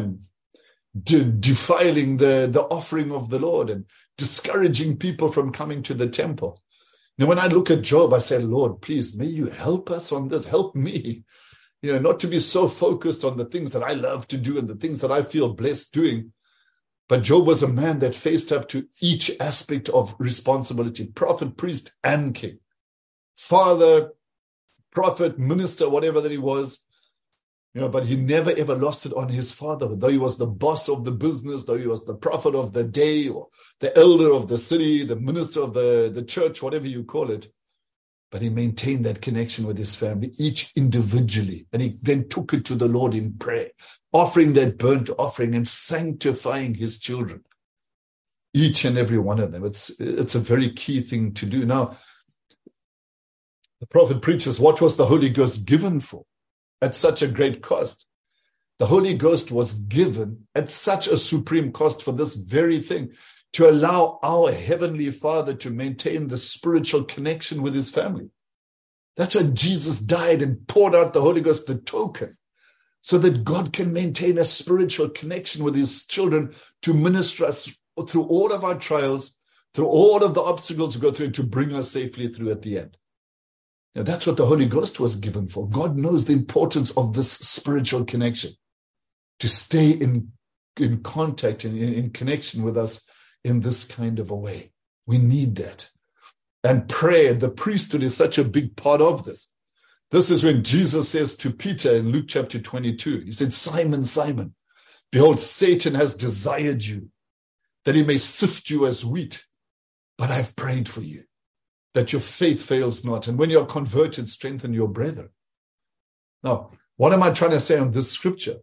S1: defiling the offering of the Lord and discouraging people from coming to the temple. Now, when I look at Job, I say, Lord, please, may you help us on this. Help me, not to be so focused on the things that I love to do and the things that I feel blessed doing. But Job was a man that faced up to each aspect of responsibility, prophet, priest, and king, father, prophet, minister, whatever that he was, but he never ever lost it on his father. Though he was the boss of the business, though he was the prophet of the day, or the elder of the city, the minister of the church, whatever you call it, but he maintained that connection with his family, each individually, and he then took it to the Lord in prayer, offering that burnt offering and sanctifying his children, each and every one of them. It's a very key thing to do. Now, the prophet preaches, what was the Holy Ghost given for at such a great cost? The Holy Ghost was given at such a supreme cost for this very thing, to allow our Heavenly Father to maintain the spiritual connection with his family. That's why Jesus died and poured out the Holy Ghost, the token, so that God can maintain a spiritual connection with his children to minister us through all of our trials, through all of the obstacles we go through, and to bring us safely through at the end. Now, that's what the Holy Ghost was given for. God knows the importance of this spiritual connection, to stay in contact, in connection with us in this kind of a way. We need that. And prayer, the priesthood, is such a big part of this. This is when Jesus says to Peter in Luke chapter 22, he said, Simon, Simon, behold, Satan has desired you, that he may sift you as wheat. But I've prayed for you, that your faith fails not. And when you are converted, strengthen your brethren. Now, what am I trying to say on this scripture?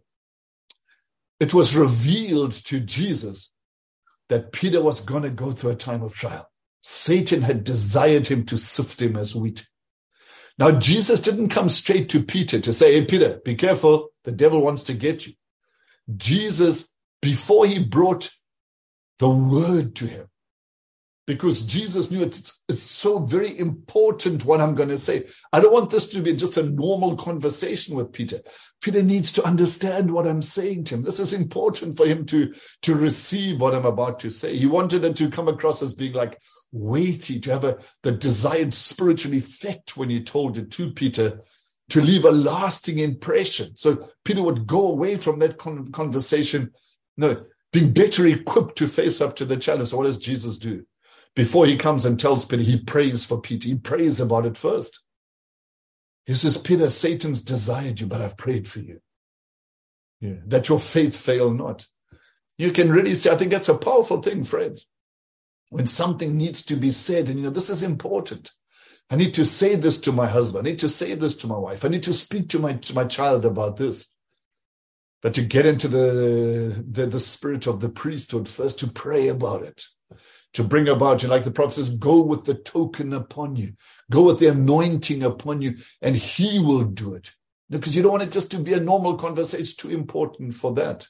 S1: It was revealed to Jesus that Peter was going to go through a time of trial. Satan had desired him to sift him as wheat. Now, Jesus didn't come straight to Peter to say, hey, Peter, be careful. The devil wants to get you. Jesus, before he brought the word to him, because Jesus knew it's so very important what I'm going to say. I don't want this to be just a normal conversation with Peter. Peter needs to understand what I'm saying to him. This is important for him to receive what I'm about to say. He wanted it to come across as being like weighty, to have the desired spiritual effect when he told it to Peter, to leave a lasting impression. So Peter would go away from that conversation, being better equipped to face up to the challenge. So what does Jesus do? Before he comes and tells Peter, he prays for Peter. He prays about it first. He says, Peter, Satan's desired you, but I've prayed for you. Yeah, that your faith fail not. You can really see, I think that's a powerful thing, friends. When something needs to be said, and this is important. I need to say this to my husband. I need to say this to my wife. I need to speak to my child about this. But to get into the spirit of the priesthood first, to pray about it. To bring about you, like the prophet says, go with the token upon you. Go with the anointing upon you, and he will do it. Because you don't want it just to be a normal conversation. It's too important for that.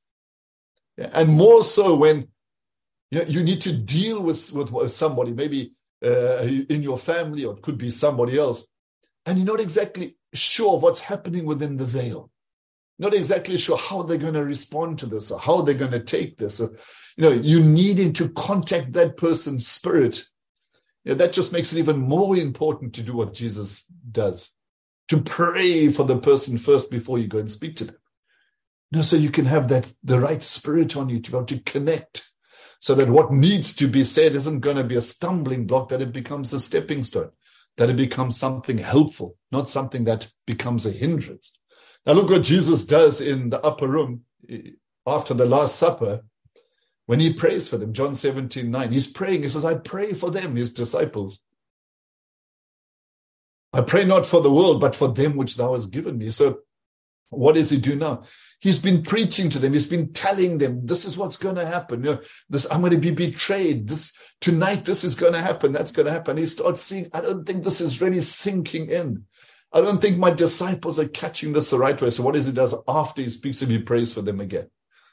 S1: And more so when you need to deal with somebody, maybe in your family, or it could be somebody else, and you're not exactly sure of what's happening within the veil. Not exactly sure how they're going to respond to this, or how they're going to take this. Or, you needing to contact that person's spirit. That just makes it even more important to do what Jesus does. To pray for the person first before you go and speak to them. So you can have the right spirit on you to be able to connect, so that what needs to be said isn't going to be a stumbling block, that it becomes a stepping stone, that it becomes something helpful, not something that becomes a hindrance. Now look what Jesus does in the upper room after the Last Supper. When he prays for them, John 17:9, he's praying. He says, I pray for them, his disciples. I pray not for the world, but for them which thou hast given me. So what does he do now? He's been preaching to them. He's been telling them, this is what's going to happen. I'm going to be betrayed. Tonight, this is going to happen. That's going to happen. He starts seeing, I don't think this is really sinking in. I don't think my disciples are catching this the right way. So what does he do after he speaks to them? He prays for them again.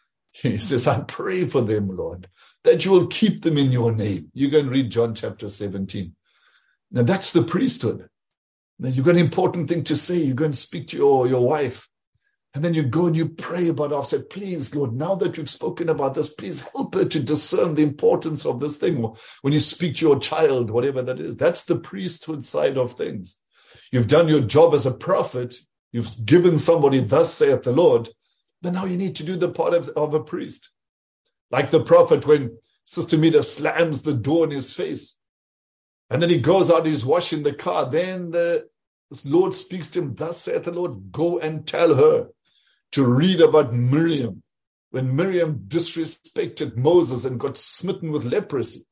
S1: He says, I pray for them, Lord, that you will keep them in your name. You go and read John chapter 17. Now that's the priesthood. Now you've got an important thing to say. You go and speak to your wife. And then you go and you pray about it. Say, please, Lord, now that we've spoken about this, please help her to discern the importance of this thing. When you speak to your child, whatever that is, that's the priesthood side of things. You've done your job as a prophet. You've given somebody, thus saith the Lord. Then now you need to do the part of a priest. Like the prophet, when Sister Mita slams the door in his face, and then he goes out, he's washing the car. Then the Lord speaks to him, thus saith the Lord, go and tell her to read about Miriam, when Miriam disrespected Moses and got smitten with leprosy.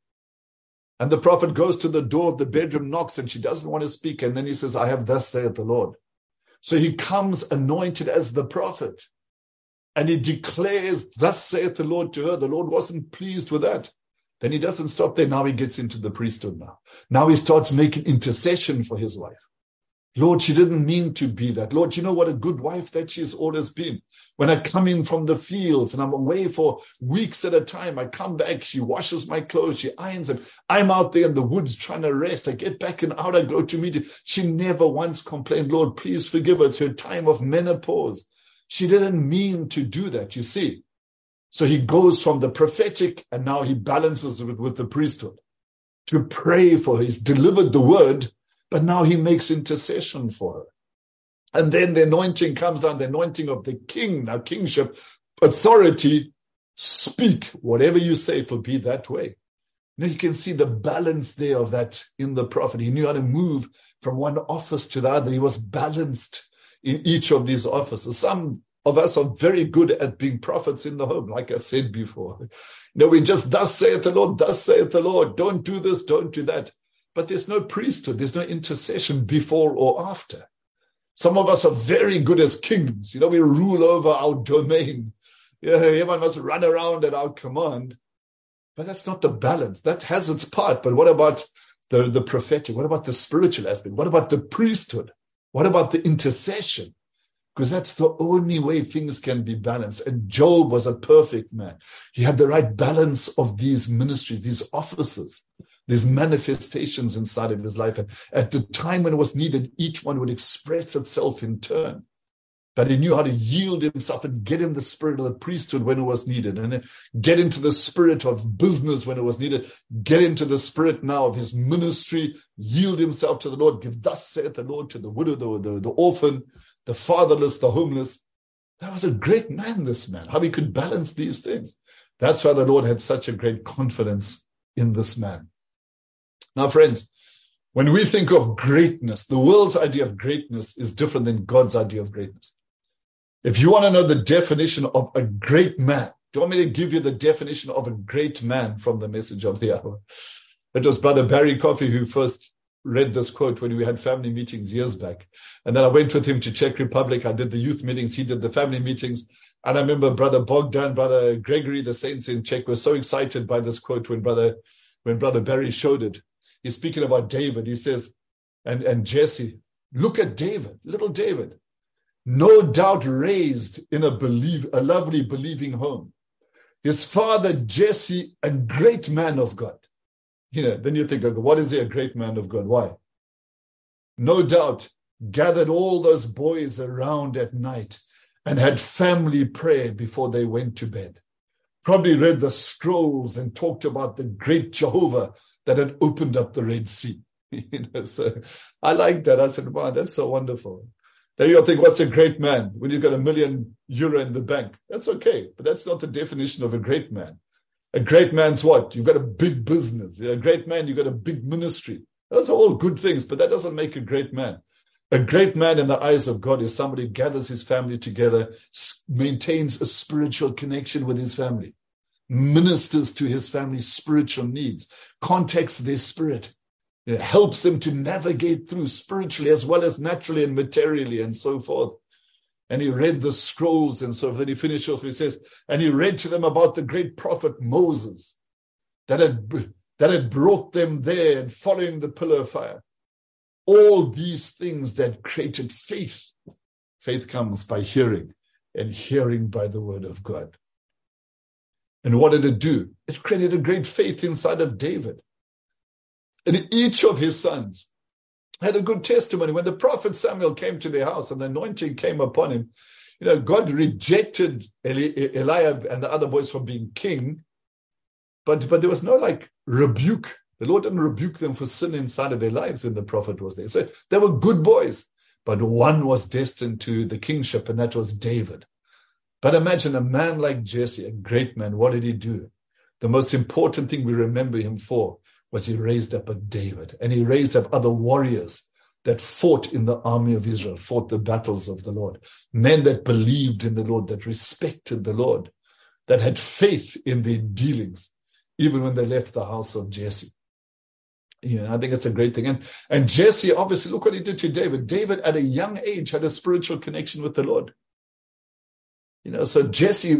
S1: And the prophet goes to the door of the bedroom, knocks, and she doesn't want to speak. And then he says, I have thus saith the Lord. So he comes anointed as the prophet. And he declares, thus saith the Lord to her. The Lord wasn't pleased with that. Then he doesn't stop there. Now he gets into the priesthood now. Now he starts making intercession for his wife. Lord, she didn't mean to be that. Lord, you know what a good wife that she's always been. When I come in from the fields and I'm away for weeks at a time, I come back, she washes my clothes, she irons them. I'm out there in the woods trying to rest. I get back and out I go to meet her. She never once complained, Lord, please forgive her. It's her time of menopause. She didn't mean to do that, you see. So he goes from the prophetic and now he balances it with the priesthood to pray for her. He's delivered the word, but now he makes intercession for her. And then the anointing comes down, the anointing of the king, now kingship, authority, speak. Whatever you say, it will be that way. You can see the balance there of that in the prophet. He knew how to move from one office to the other. He was balanced in each of these offices. Some of us are very good at being prophets in the home, like I've said before. We just, thus saith the Lord, thus saith the Lord. Don't do this, don't do that. But there's no priesthood. There's no intercession before or after. Some of us are very good as kings. We rule over our domain. Everyone must run around at our command. But that's not the balance. That has its part. But what about the prophetic? What about the spiritual aspect? What about the priesthood? What about the intercession? Because that's the only way things can be balanced. And Job was a perfect man. He had the right balance of these ministries, these offices, these manifestations inside of his life. And at the time when it was needed, each one would express itself in turn. But he knew how to yield himself and get in the spirit of the priesthood when it was needed, and then get into the spirit of business when it was needed, get into the spirit now of his ministry, yield himself to the Lord, give thus saith the Lord to the widow, the orphan, the fatherless, the homeless. That was a great man, this man, how he could balance these things. That's why the Lord had such a great confidence in this man. Now, friends, when we think of greatness, the world's idea of greatness is different than God's idea of greatness. If you want to know the definition of a great man, do you want me to give you the definition of a great man from the Message of the Hour? It was Brother Barry Coffey who first read this quote when we had family meetings years back. And then I went with him to Czech Republic. I did the youth meetings. He did the family meetings. And I remember Brother Bogdan, Brother Gregory, the saints in Czech were so excited by this quote when Brother Barry showed it. He's speaking about David. He says, and Jesse, look at David, little David. No doubt raised in a lovely believing home. His father, Jesse, a great man of God. Then you think, what is he a great man of God? Why? No doubt gathered all those boys around at night and had family prayer before they went to bed. Probably read the scrolls and talked about the great Jehovah that had opened up the Red Sea. So I like that. I said, wow, that's so wonderful. Now you'll think, what's a great man? When you've got €1 million in the bank. That's okay, but that's not the definition of a great man. A great man's what? You've got a big business. A great man, you've got a big ministry. Those are all good things, but that doesn't make a great man. A great man in the eyes of God is somebody who gathers his family together, maintains a spiritual connection with his family, ministers to his family's spiritual needs, contacts their spirit, helps them to navigate through spiritually as well as naturally and materially and so forth. And he read the scrolls and so forth. Then he finished off, he says, and he read to them about the great prophet Moses that had brought them there and following the pillar of fire. All these things that created faith. Faith comes by hearing, and hearing by the word of God. And what did it do? It created a great faith inside of David. And each of his sons had a good testimony. When the prophet Samuel came to their house and the anointing came upon him, God rejected Eliab and the other boys from being king, but there was no rebuke. The Lord didn't rebuke them for sin inside of their lives when the prophet was there. So they were good boys, but one was destined to the kingship, and that was David. But imagine a man like Jesse, a great man. What did he do? The most important thing we remember him for was he raised up a David, and he raised up other warriors that fought in the army of Israel, fought the battles of the Lord, men that believed in the Lord, that respected the Lord, that had faith in their dealings, even when they left the house of Jesse. I think it's a great thing. And Jesse, obviously, look what he did to David. David, at a young age, had a spiritual connection with the Lord. So Jesse,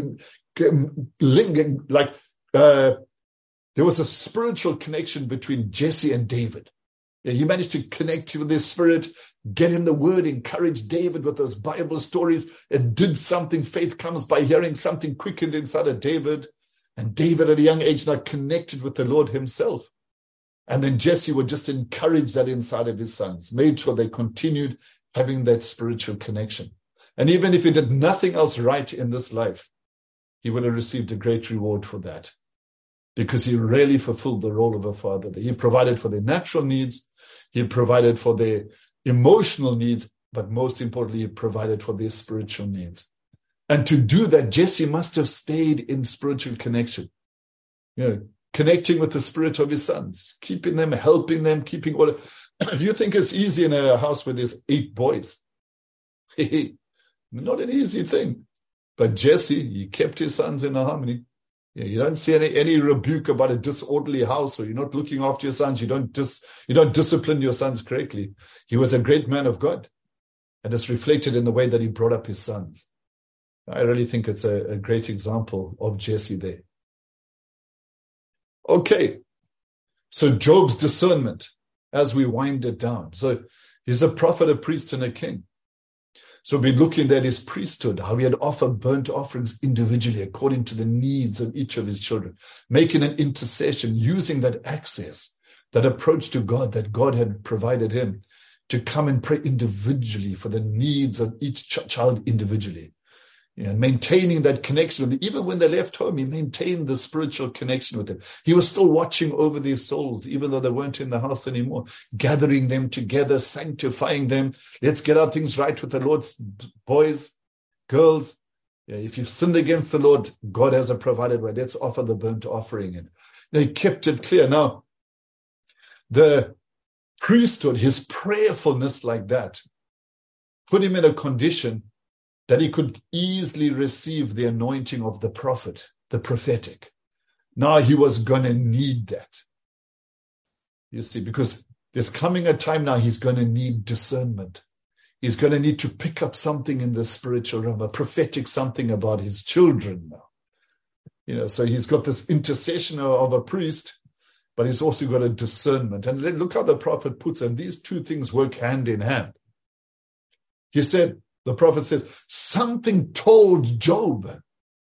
S1: there was a spiritual connection between Jesse and David. He managed to connect with his spirit, get in the word, encourage David with those Bible stories. It did something. Faith comes by hearing. Something quickened inside of David. And David at a young age now connected with the Lord himself. And then Jesse would just encourage that inside of his sons, made sure they continued having that spiritual connection. And even if he did nothing else right in this life, he would have received a great reward for that, because he really fulfilled the role of a father. He provided for their natural needs. He provided for their emotional needs, but most importantly, he provided for their spiritual needs. And to do that, Jesse must have stayed in spiritual connection. connecting with the spirit of his sons, keeping them, helping them, keeping order. You think it's easy in a house where there's 8 boys? Not an easy thing. But Jesse, he kept his sons in harmony. You don't see any rebuke about a disorderly house, or you're not looking after your sons. You don't discipline your sons correctly. He was a great man of God, and it's reflected in the way that he brought up his sons. I really think it's a great example of Jesse there. Okay, so Job's discernment as we wind it down. So he's a prophet, a priest, and a king. So we're looking at his priesthood, how he had offered burnt offerings individually according to the needs of each of his children, making an intercession, using that access, that approach to God that God had provided him to come and pray individually for the needs of each child individually. And maintaining that connection with them. Even when they left home, he maintained the spiritual connection with them. He was still watching over their souls, even though they weren't in the house anymore, gathering them together, sanctifying them. Let's get our things right with the Lord's boys, girls. If you've sinned against the Lord, God has a provided way. Let's offer the burnt offering. And they kept it clear. Now, the priesthood, his prayerfulness like that, put him in a condition that he could easily receive the anointing of the prophet, the prophetic. Now he was going to need that. You see, because there's coming a time now he's going to need discernment. He's going to need to pick up something in the spiritual realm, a prophetic something about his children now. So he's got this intercession of a priest, but he's also got a discernment. And look how the prophet puts it, and these two things work hand in hand. He said, the prophet says, something told Job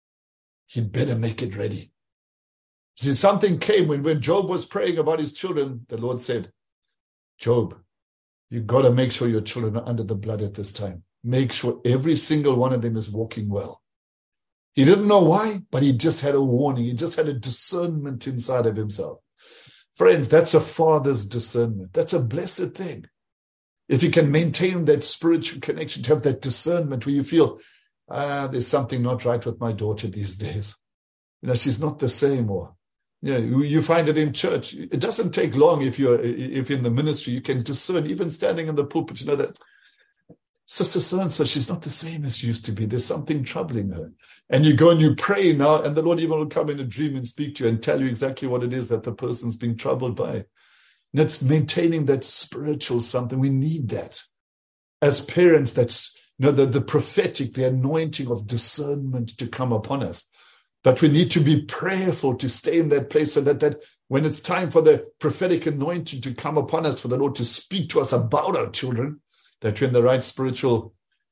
S1: he'd better make it ready. See, something came when Job was praying about his children. The Lord said, Job, you got to make sure your children are under the blood at this time. Make sure every single one of them is walking well. He didn't know why, but he just had a warning. He just had a discernment inside of himself. Friends, that's a father's discernment. That's a blessed thing. If you can maintain that spiritual connection, to have that discernment where you feel, there's something not right with my daughter these days. She's not the same. Or, you find it in church. It doesn't take long if you're in the ministry, you can discern, even standing in the pulpit, that Sister so-and-so, she's not the same as she used to be. There's something troubling her. And you go and you pray now, and the Lord even will come in a dream and speak to you and tell you exactly what it is that the person's being troubled by. And it's maintaining that spiritual something. We need that. As parents, that's the prophetic, the anointing of discernment to come upon us. But we need to be prayerful to stay in that place so that when it's time for the prophetic anointing to come upon us, for the Lord to speak to us about our children, that we're in the right spiritual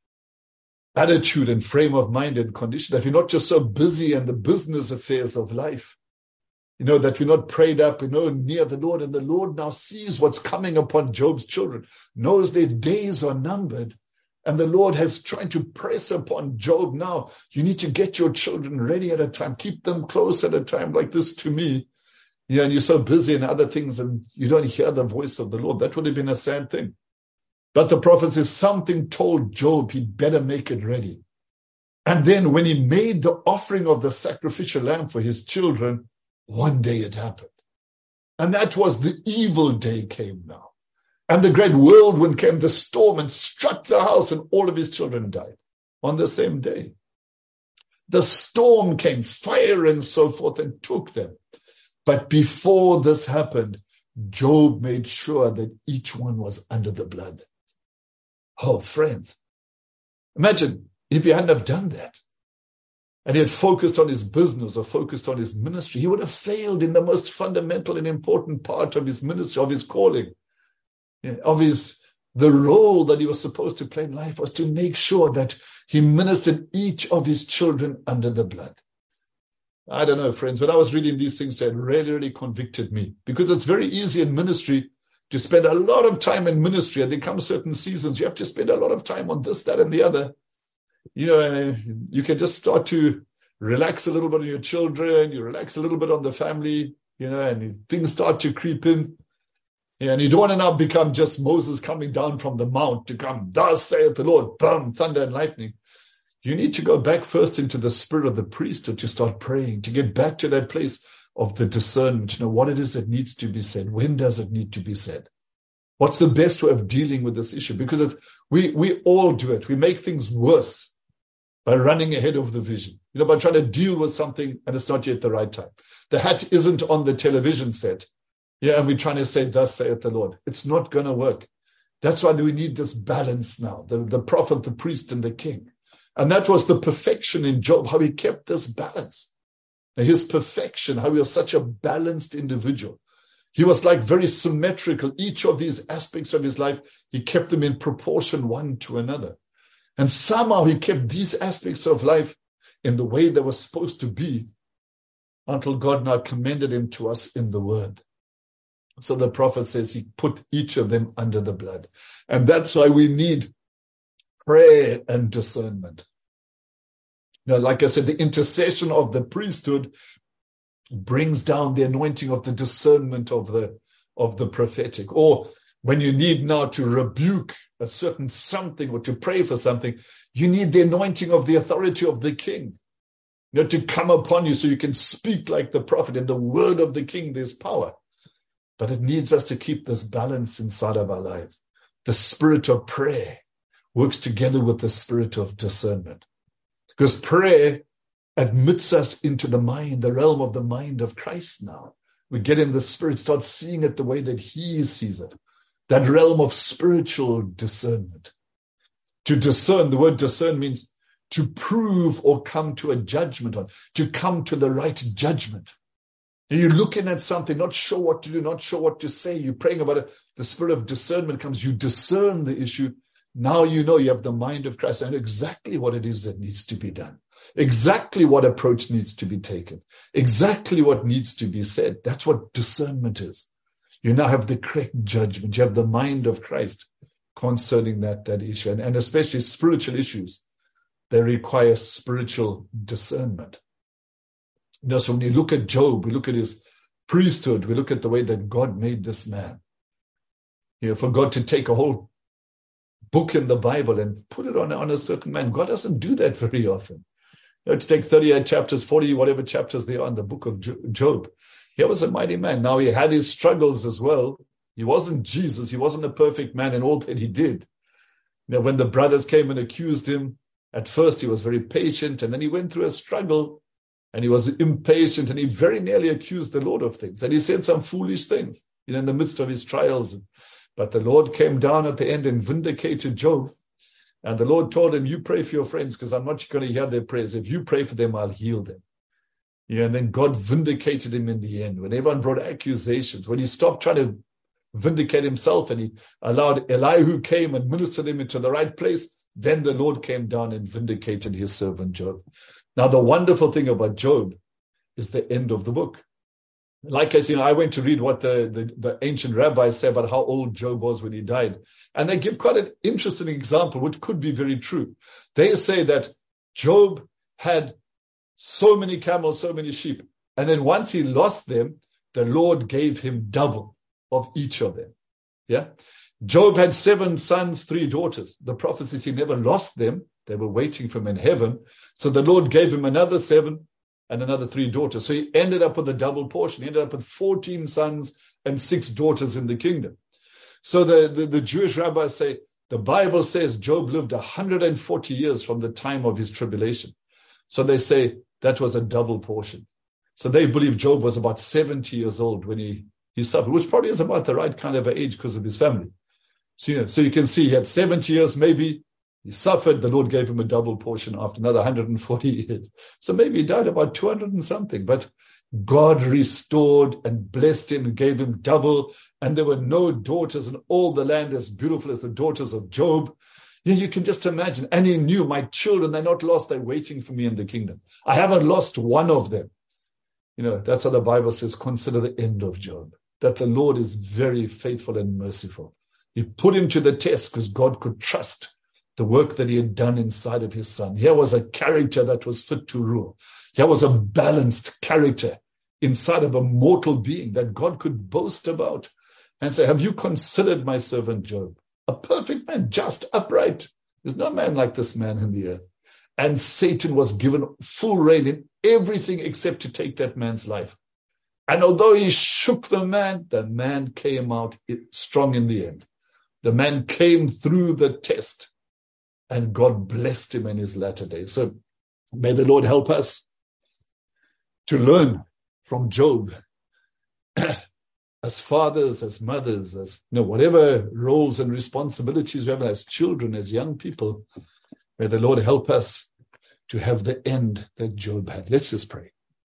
S1: attitude and frame of mind and condition, that we're not just so busy in the business affairs of life. That we're not prayed up, near the Lord, and the Lord now sees what's coming upon Job's children, knows their days are numbered, and the Lord has tried to press upon Job now. You need to get your children ready at a time, keep them close at a time like this to me. And you're so busy in other things and you don't hear the voice of the Lord. That would have been a sad thing. But the prophet says something told Job he'd better make it ready. And then when he made the offering of the sacrificial lamb for his children, one day it happened. And that was the evil day came now. And the great whirlwind came, the storm, and struck the house, and all of his children died on the same day. The storm came, fire and so forth, and took them. But before this happened, Job made sure that each one was under the blood. Oh, friends, imagine if he hadn't have done that, and he had focused on his business or focused on his ministry, he would have failed in the most fundamental and important part of his ministry, of his calling, the role that he was supposed to play in life was to make sure that he ministered each of his children under the blood. I don't know, friends, when I was reading these things, that really, really convicted me, because it's very easy in ministry to spend a lot of time in ministry, and there come certain seasons you have to spend a lot of time on this, that, and the other. You can just start to relax a little bit on your children, you relax a little bit on the family, and things start to creep in. And you don't want to now become just Moses coming down from the mount to come, thus saith the Lord, boom, thunder and lightning. You need to go back first into the spirit of the priesthood to start praying, to get back to that place the discernment to know what it is that needs to be said. When does it need to be said? What's the best way of dealing with this issue? Because we all do it. We make things worse by running ahead of the vision, by trying to deal with something and it's not yet the right time. The hat isn't on the television set. And we're trying to say, thus saith the Lord. It's not going to work. That's why we need this balance now, the prophet, the priest, and the king. And that was the perfection in Job, how he kept this balance. Now, his perfection, how he was such a balanced individual. He was like very symmetrical. Each of these aspects of his life, he kept them in proportion one to another. And somehow he kept these aspects of life in the way they were supposed to be until God now commended him to us in the word. So the prophet says he put each of them under the blood. And that's why we need prayer and discernment. Like I said, the intercession of the priesthood brings down the anointing of the discernment of the prophetic. Or when you need now to rebuke a certain something or to pray for something, you need the anointing of the authority of the king, to come upon you so you can speak like the prophet. In the word of the king, there's power. But it needs us to keep this balance inside of our lives. The spirit of prayer works together with the spirit of discernment. Because prayer admits us into the mind, the realm of the mind of Christ now. We get in the spirit, start seeing it the way that he sees it. That realm of spiritual discernment. To discern, the word discern means to prove or come to a judgment on, to come to the right judgment. You're looking at something, not sure what to do, not sure what to say. You're praying about it. The spirit of discernment comes. You discern the issue. Now you know you have the mind of Christ and exactly what it is that needs to be done. Exactly what approach needs to be taken. Exactly what needs to be said. That's what discernment is. You now have the correct judgment. You have the mind of Christ concerning that issue. And especially spiritual issues, they require spiritual discernment. So when you look at Job, we look at his priesthood, we look at the way that God made this man. For God to take a whole book in the Bible and put it on a certain man, God doesn't do that very often. To take 38 chapters, 40, whatever chapters they are in the book of Job. He was a mighty man. Now he had his struggles as well. He wasn't Jesus. He wasn't a perfect man in all that he did. When the brothers came and accused him, at first he was very patient, and then he went through a struggle. And he was impatient, and he very nearly accused the Lord of things. And he said some foolish things, in the midst of his trials. But the Lord came down at the end and vindicated Job. And the Lord told him, you pray for your friends, because I'm not going to hear their prayers. If you pray for them, I'll heal them. And then God vindicated him in the end. When everyone brought accusations, when he stopped trying to vindicate himself and he allowed Elihu came and ministered him into the right place, then the Lord came down and vindicated his servant Job. Now, the wonderful thing about Job is the end of the book. Like I said, I went to read what the ancient rabbis say about how old Job was when he died. And they give quite an interesting example, which could be very true. They say that Job had so many camels, so many sheep. And then once he lost them, the Lord gave him double of each of them. Yeah. Job had 7 sons, 3 daughters. The prophet says he never lost them. They were waiting for him in heaven. So the Lord gave him another 7 and another 3 daughters. So he ended up with a double portion. He ended up with 14 sons and 6 daughters in the kingdom. So the Jewish rabbis say, the Bible says Job lived 140 years from the time of his tribulation. So they say that was a double portion. So they believe Job was about 70 years old when he suffered, which probably is about the right kind of age because of his family. So you can see he had 70 years maybe. He suffered. The Lord gave him a double portion after another 140 years. So maybe he died about 200 and something. But God restored and blessed him and gave him double. And there were no daughters in all the land as beautiful as the daughters of Job. You can just imagine. And he knew, my children, they're not lost. They're waiting for me in the kingdom. I haven't lost one of them. That's how the Bible says, consider the end of Job. That the Lord is very faithful and merciful. He put him to the test because God could trust the work that he had done inside of his son. Here was a character that was fit to rule. Here was a balanced character inside of a mortal being that God could boast about and say, have you considered my servant Job? A perfect man, just, upright. There's no man like this man in the earth. And Satan was given full reign in everything except to take that man's life. And although he shook the man came out strong in the end. The man came through the test, and God blessed him in his latter days. So may the Lord help us to learn from Job as fathers, as mothers, as whatever roles and responsibilities we have as children, as young people. May the Lord help us to have the end that Job had. Let's just pray.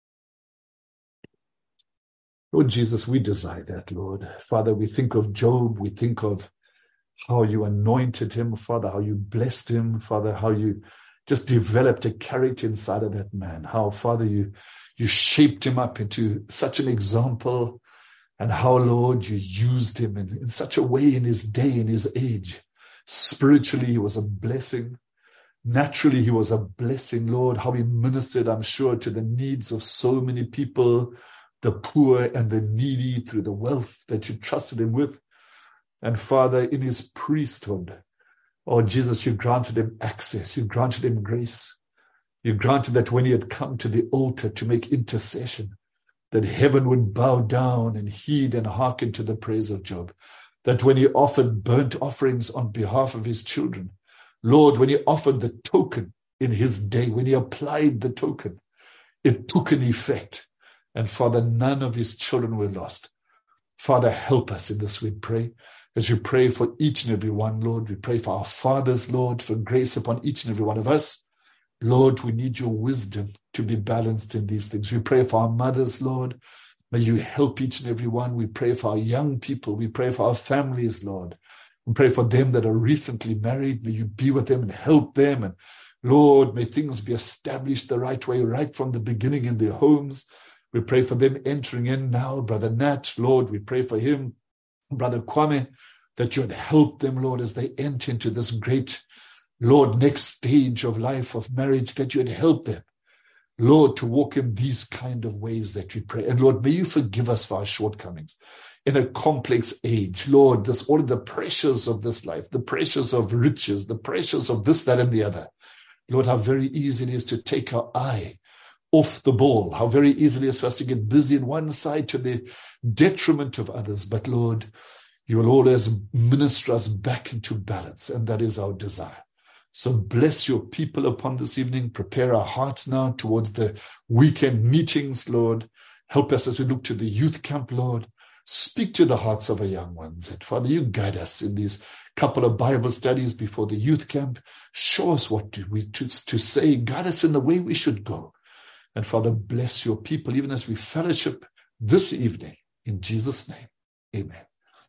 S1: Lord Jesus, we desire that, Lord. Father, we think of Job. We think of how you anointed him, Father, how you blessed him, Father, how you just developed a character inside of that man. How, Father, you shaped him up into such an example, and how, Lord, you used him in such a way in his day, in his age. Spiritually, he was a blessing. Naturally, he was a blessing, Lord. How he ministered, I'm sure, to the needs of so many people, the poor and the needy, through the wealth that you trusted him with. And Father, in his priesthood, oh Jesus, you granted him access, you granted him grace. You granted that when he had come to the altar to make intercession, that heaven would bow down and heed and hearken to the praise of Job. That when he offered burnt offerings on behalf of his children, Lord, when he offered the token in his day, when he applied the token, it took an effect. And Father, none of his children were lost. Father, help us in this, we pray. As you pray for each and every one, Lord, we pray for our fathers, Lord, for grace upon each and every one of us. Lord, we need your wisdom to be balanced in these things. We pray for our mothers, Lord. May you help each and every one. We pray for our young people. We pray for our families, Lord. We pray for them that are recently married. May you be with them and help them. And Lord, may things be established the right way, right from the beginning in their homes. We pray for them entering in now. Brother Nat, Lord, we pray for him. Brother Kwame, that you would help them, Lord, as they enter into this great, Lord, next stage of life, of marriage, that you would help them, Lord, to walk in these kind of ways that we pray. And Lord, may you forgive us for our shortcomings in a complex age. Lord, all of the pressures of this life, the pressures of riches, the pressures of this, that, and the other. Lord, how very easy it is to take our eye off the ball, how very easily it is for us to get busy in one side to the detriment of others. But Lord, you will always minister us back into balance, and that is our desire. So bless your people upon this evening. Prepare our hearts now towards the weekend meetings, Lord. Help us as we look to the youth camp, Lord. Speak to the hearts of our young ones. And Father, you guide us in these couple of Bible studies before the youth camp. Show us what to say. Guide us in the way we should go. And Father, bless your people even as we fellowship this evening. In Jesus' name, amen.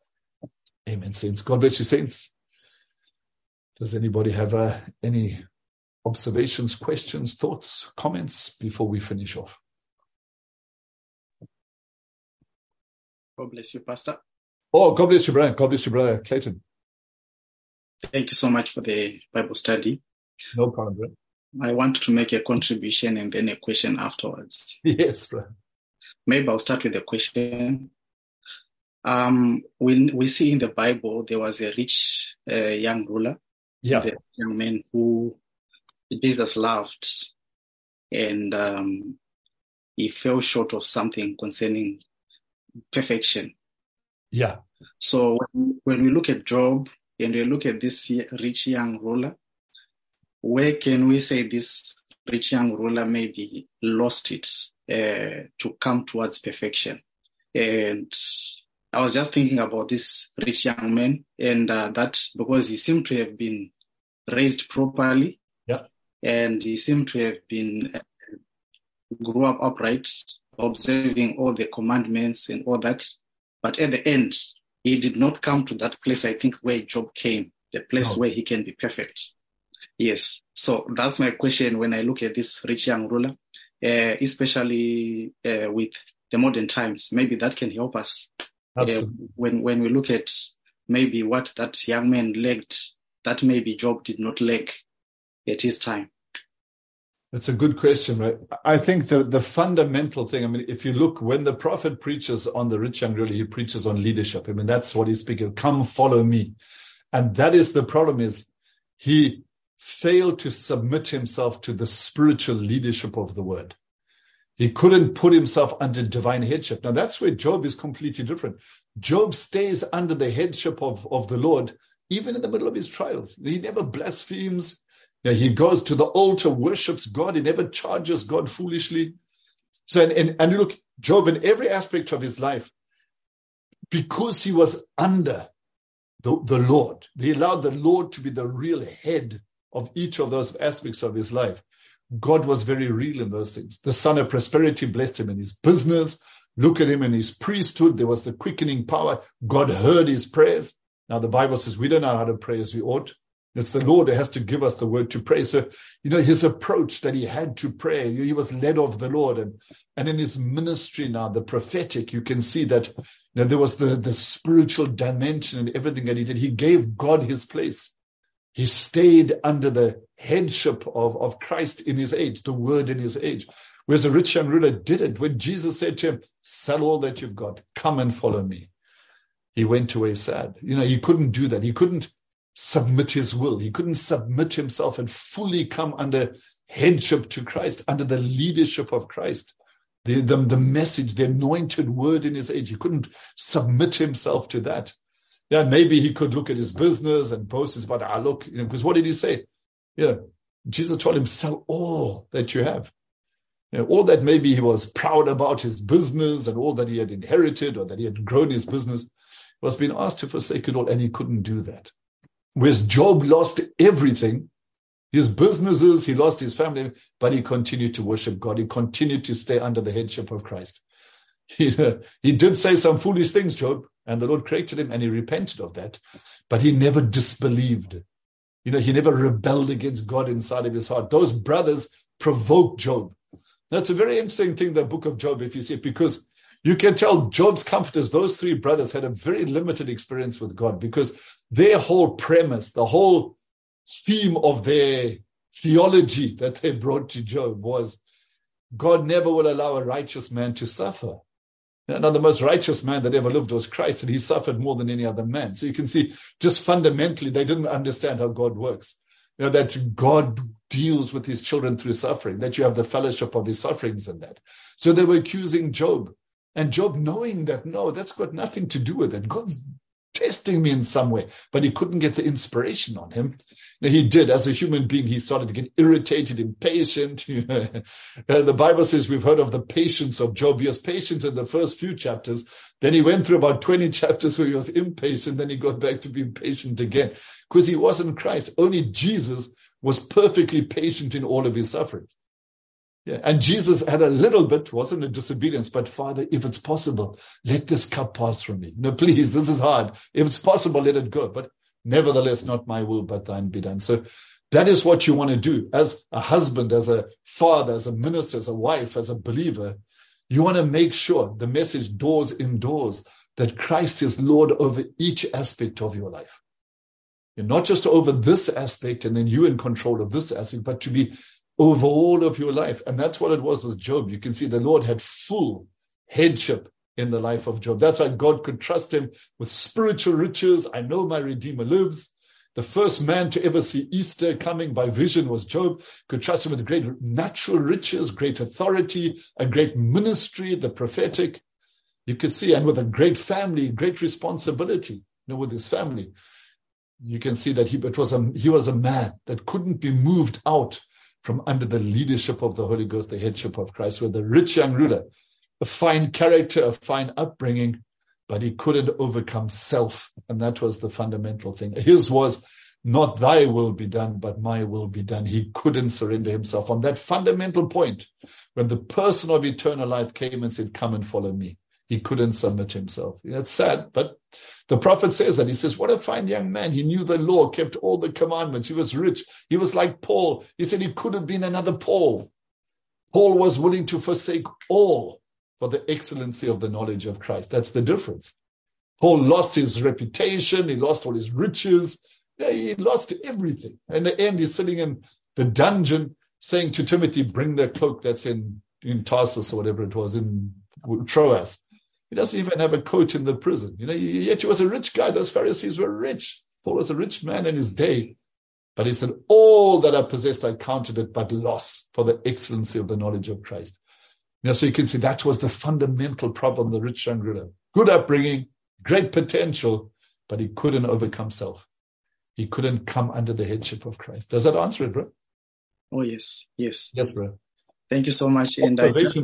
S1: Amen, saints. God bless you, saints. Does anybody have any observations, questions, thoughts, comments before we finish off?
S2: God bless you, Pastor.
S1: Oh, God bless you, Brian. God bless you, Brother Clayton.
S2: Thank you so much for the Bible study.
S1: No problem, Brian.
S2: I want to make a contribution and then a question afterwards.
S1: Yes, Brian.
S2: Maybe I'll start with a question. We see in the Bible, there was a rich young ruler, the young man who Jesus loved, and he fell short of something concerning perfection.
S1: Yeah.
S2: So when we look at Job and we look at this rich young ruler, where can we say this rich young ruler maybe lost it to come towards perfection? And I was just thinking about this rich young man, and that because he seemed to have been raised properly, and he seemed to have been grew up upright, observing all the commandments and all that. But at the end, he did not come to that place, I think, where Job came, the place where he can be perfect. Yes. So that's my question when I look at this rich young ruler, especially with the modern times. Maybe that can help us when we look at maybe what that young man lacked, that maybe Job did not lack at his time.
S1: That's a good question, right? I think the fundamental thing, I mean, if you look, when the prophet preaches on the rich young ruler, he preaches on leadership. I mean, that's what he's speaking of. Come, follow me. And that is the problem, is he failed to submit himself to the spiritual leadership of the word. He couldn't put himself under divine headship. Now, that's where Job is completely different. Job stays under the headship of the Lord, even in the middle of his trials. He never blasphemes. He goes to the altar, worships God. He never charges God foolishly. So, and look, Job, in every aspect of his life, because he was under the Lord, he allowed the Lord to be the real head of each of those aspects of his life. God was very real in those things. The Son of Prosperity blessed him in his business. Look at him in his priesthood. There was the quickening power. God heard his prayers. Now, the Bible says we don't know how to pray as we ought. It's the Lord who has to give us the word to pray. So, his approach that he had to pray, he was led of the Lord. And in his ministry now, the prophetic, you can see that there was the spiritual dimension and everything that he did. He gave God his place. He stayed under the headship of Christ in his age, the word in his age. Whereas a rich young ruler didn't. When Jesus said to him, sell all that you've got, come and follow me, he went away sad. He couldn't do that. He couldn't submit his will. He couldn't submit himself and fully come under headship to Christ, under the leadership of Christ. The message, the anointed word in his age. He couldn't submit himself to that. Yeah, maybe he could look at his business and boast about, look, because what did he say? Yeah, Jesus told him, sell all that you have. All that maybe he was proud about his business and all that he had inherited or that he had grown his business was being asked to forsake it all, and he couldn't do that. Whereas Job lost everything, his businesses, he lost his family, but he continued to worship God. He continued to stay under the headship of Christ. He did say some foolish things, Job, and the Lord corrected him and he repented of that, but he never disbelieved. He never rebelled against God inside of his heart. Those brothers provoked Job. That's a very interesting thing, the book of Job, if you see it, because you can tell Job's comforters, those three brothers had a very limited experience with God, because their whole premise, the whole theme of their theology that they brought to Job was God never would allow a righteous man to suffer. Now, the most righteous man that ever lived was Christ, and he suffered more than any other man. So you can see, just fundamentally, they didn't understand how God works. That God deals with his children through suffering, that you have the fellowship of his sufferings in that. So they were accusing Job. And Job, knowing that, no, that's got nothing to do with it. God's testing me in some way, but he couldn't get the inspiration on him. He did. As a human being, he started to get irritated, impatient. The Bible says we've heard of the patience of Job. He was patient in the first few chapters. Then he went through about 20 chapters where he was impatient. Then he got back to being patient again because he wasn't Christ. Only Jesus was perfectly patient in all of his sufferings. Yeah, and Jesus had a little bit, wasn't a disobedience, but Father, if it's possible, let this cup pass from me. Please, this is hard. If it's possible, let it go. But nevertheless, not my will, but thine be done. So that is what you want to do as a husband, as a father, as a minister, as a wife, as a believer. You want to make sure the message doors indoors that Christ is Lord over each aspect of your life. You're not just over this aspect and then you in control of this aspect, but to be over all of your life. And that's what it was with Job. You can see the Lord had full headship in the life of Job. That's why God could trust him with spiritual riches. I know my Redeemer lives. The first man to ever see Easter coming by vision was Job. Could trust him with great natural riches, great authority, a great ministry, the prophetic. You could see, and with a great family, great responsibility, with his family. You can see that he was a man that couldn't be moved out from under the leadership of the Holy Ghost, the headship of Christ, with the rich young ruler, a fine character, a fine upbringing, but he couldn't overcome self. And that was the fundamental thing. His was not thy will be done, but my will be done. He couldn't surrender himself on that fundamental point. When the person of eternal life came and said, come and follow me, he couldn't submit himself. It's sad, but the prophet says that. He says, what a fine young man. He knew the law, kept all the commandments. He was rich. He was like Paul. He said he could have been another Paul. Paul was willing to forsake all for the excellency of the knowledge of Christ. That's the difference. Paul lost his reputation. He lost all his riches. He lost everything. In the end, he's sitting in the dungeon saying to Timothy, bring the cloak that's in Tarsus or whatever it was, in Troas. He doesn't even have a coat in the prison. Yet he was a rich guy. Those Pharisees were rich. Paul was a rich man in his day. But he said, all that I possessed, I counted it but loss for the excellency of the knowledge of Christ. So you can see that was the fundamental problem, the rich young ruler. Good upbringing, great potential, but he couldn't overcome self. He couldn't come under the headship of Christ. Does that answer it, bro?
S2: Oh, yes. Yes,
S1: bro.
S2: Thank you so much. And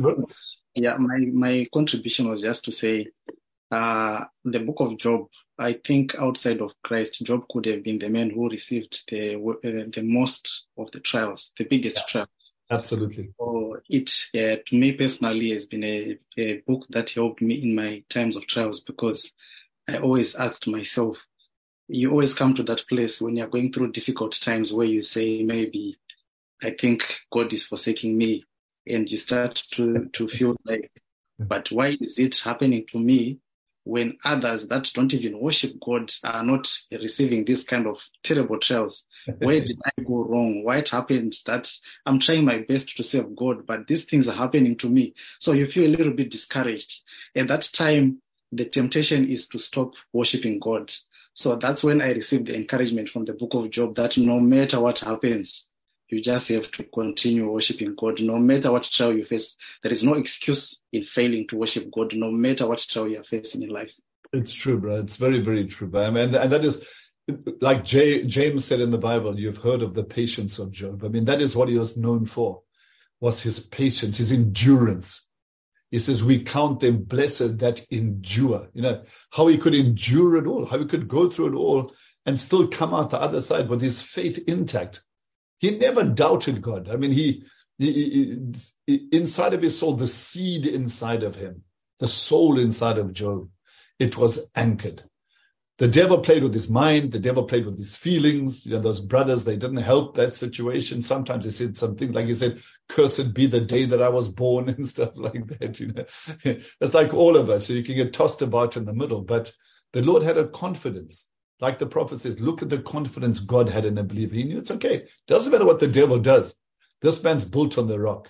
S2: my contribution was just to say, the book of Job, I think outside of Christ, Job could have been the man who received the most of the trials, the biggest trials.
S1: Absolutely.
S2: So it, to me personally, has been a book that helped me in my times of trials, because I always asked myself, you always come to that place when you're going through difficult times where you say, maybe I think God is forsaking me, and you start to feel like, but why is it happening to me when others that don't even worship God are not receiving this kind of terrible trials? Where did I go wrong? What happened that I'm trying my best to serve God, but these things are happening to me? So you feel a little bit discouraged. At that time, the temptation is to stop worshiping God. So that's when I received the encouragement from the book of Job that no matter what happens, you just have to continue worshiping God. No matter what trial you face, there is no excuse in failing to worship God, no matter what trial you're facing in life.
S1: It's true, bro. It's very, very true, bro. And that is, like James said in the Bible, you've heard of the patience of Job. I mean, that is what he was known for, was his patience, his endurance. He says, we count them blessed that endure. How he could endure it all, how he could go through it all and still come out the other side with his faith intact. He never doubted God. I mean, he inside of his soul, the seed inside of him, the soul inside of Job, it was anchored. The devil played with his mind. The devil played with his feelings. Those brothers, they didn't help that situation. Sometimes they said something like he said, cursed be the day that I was born and stuff like that. It's like all of us. So you can get tossed about in the middle. But the Lord had a confidence. Like the prophet says, look at the confidence God had in a believer. He knew it's okay. Doesn't matter what the devil does. This man's built on the rock.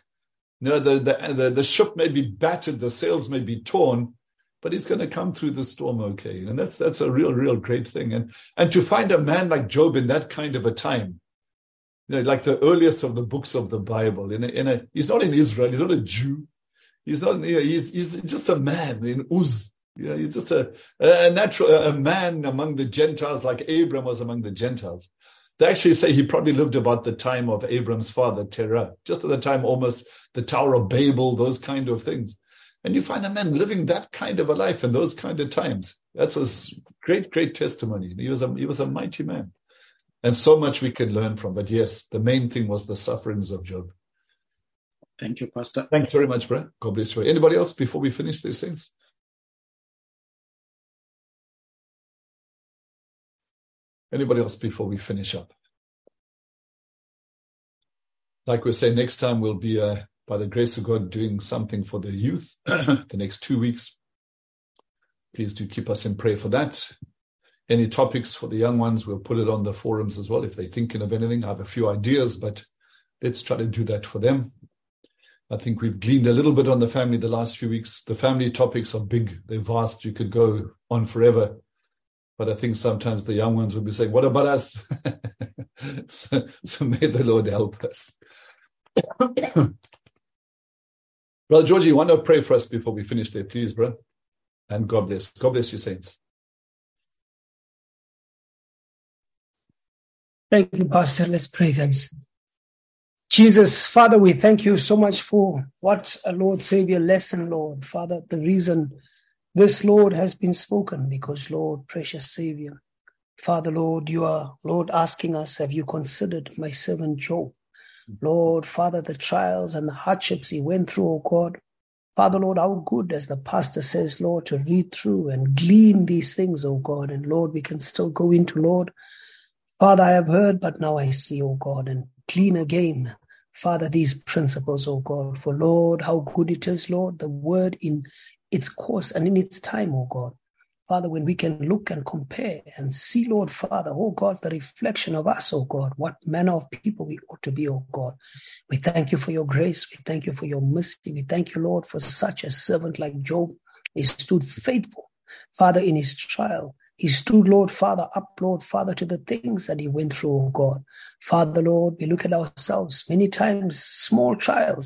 S1: The ship may be battered. The sails may be torn. But he's going to come through the storm okay. And that's a real great thing. And to find a man like Job in that kind of a time, like the earliest of the books of the Bible, he's not in Israel, he's not a Jew. He's not, he's just a man in Uz. He's just a man among the Gentiles, like Abram was among the Gentiles. They actually say he probably lived about the time of Abram's father, Terah, just at the time almost the Tower of Babel, those kind of things. And you find a man living that kind of a life in those kind of times. That's a great testimony. He was a mighty man. And so much we can learn from. But yes, the main thing was the sufferings of Job.
S2: Thank you, Pastor.
S1: Thanks very much, bro. God bless you. Anybody else before we finish these things? Anybody else before we finish up? Like we say, next time we'll be by the grace of God, doing something for the youth the next 2 weeks. Please do keep us in prayer for that. Any topics for the young ones, we'll put it on the forums as well. If they're thinking of anything, I have a few ideas, but let's try to do that for them. I think we've gleaned a little bit on the family the last few weeks. The family topics are big. They're vast. You could go on forever. But I think sometimes the young ones will be saying, what about us? so may the Lord help us. Brother Georgie, you want to pray for us before we finish there, please, bro? And God bless. God bless you, saints.
S3: Thank you, Pastor. Let's pray, guys. Jesus, Father, we thank you so much for what a Lord Savior lesson, Lord. Father, the reason this, Lord, has been spoken because, Lord, precious Savior, Father, Lord, you are, Lord, asking us, have you considered my servant Job? Lord, Father, the trials and the hardships he went through, oh God. Father, Lord, how good, as the pastor says, Lord, to read through and glean these things, oh God. And Lord, we can still go into, Lord, Father, I have heard, but now I see, oh God, and glean again, Father, these principles, oh God. For Lord, how good it is, Lord, the word in its course and in its time, oh God. Father, when we can look and compare and see, Lord, Father, oh God, the reflection of us, oh God, what manner of people we ought to be, oh God. We thank you for your grace. We thank you for your mercy. We thank you, Lord, for such a servant like Job. He stood faithful, Father, in his trial. He stood, Lord, Father, up, Lord, Father, to the things that he went through, oh God. Father, Lord, we look at ourselves many times, small trials,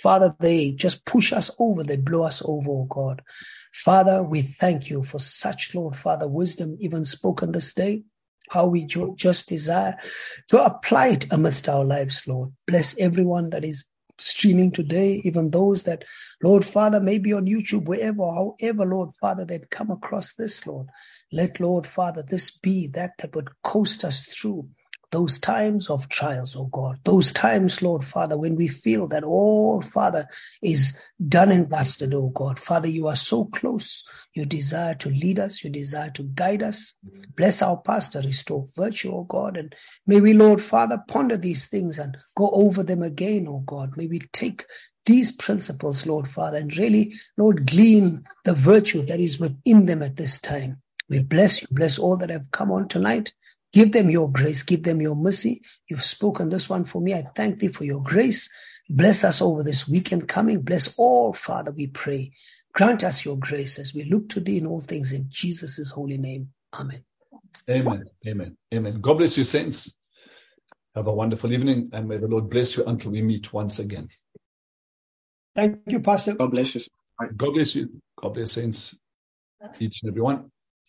S3: Father, they just push us over. They blow us over, oh God. Father, we thank you for such, Lord, Father, wisdom even spoken this day. How we just desire to apply it amidst our lives, Lord. Bless everyone that is streaming today, even those that, Lord Father, maybe on YouTube, wherever, however, Lord Father, they'd come across this, Lord. Let, Lord Father, this be that would coast us through those times of trials, oh God. Those times, Lord Father, when we feel that all, Father, is done and busted, oh God. Father, you are so close. You desire to lead us. You desire to guide us. Bless our pastor, restore virtue, oh God. And may we, Lord Father, ponder these things and go over them again, oh God. May we take these principles, Lord Father, and really, Lord, glean the virtue that is within them at this time. We bless you. Bless all that have come on tonight. Give them your grace. Give them your mercy. You've spoken this one for me. I thank thee for your grace. Bless us over this weekend coming. Bless all, Father, we pray. Grant us your grace as we look to thee in all things in Jesus' holy name. Amen.
S1: Amen. Amen. Amen. God bless you, saints. Have a wonderful evening, and may the Lord bless you until we meet once again.
S3: Thank you, Pastor.
S2: God bless you.
S1: God bless you. God bless saints. Each and every one.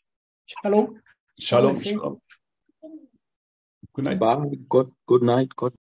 S3: Shalom.
S1: Shalom. Shalom. Good night.
S4: Bye. Good night. God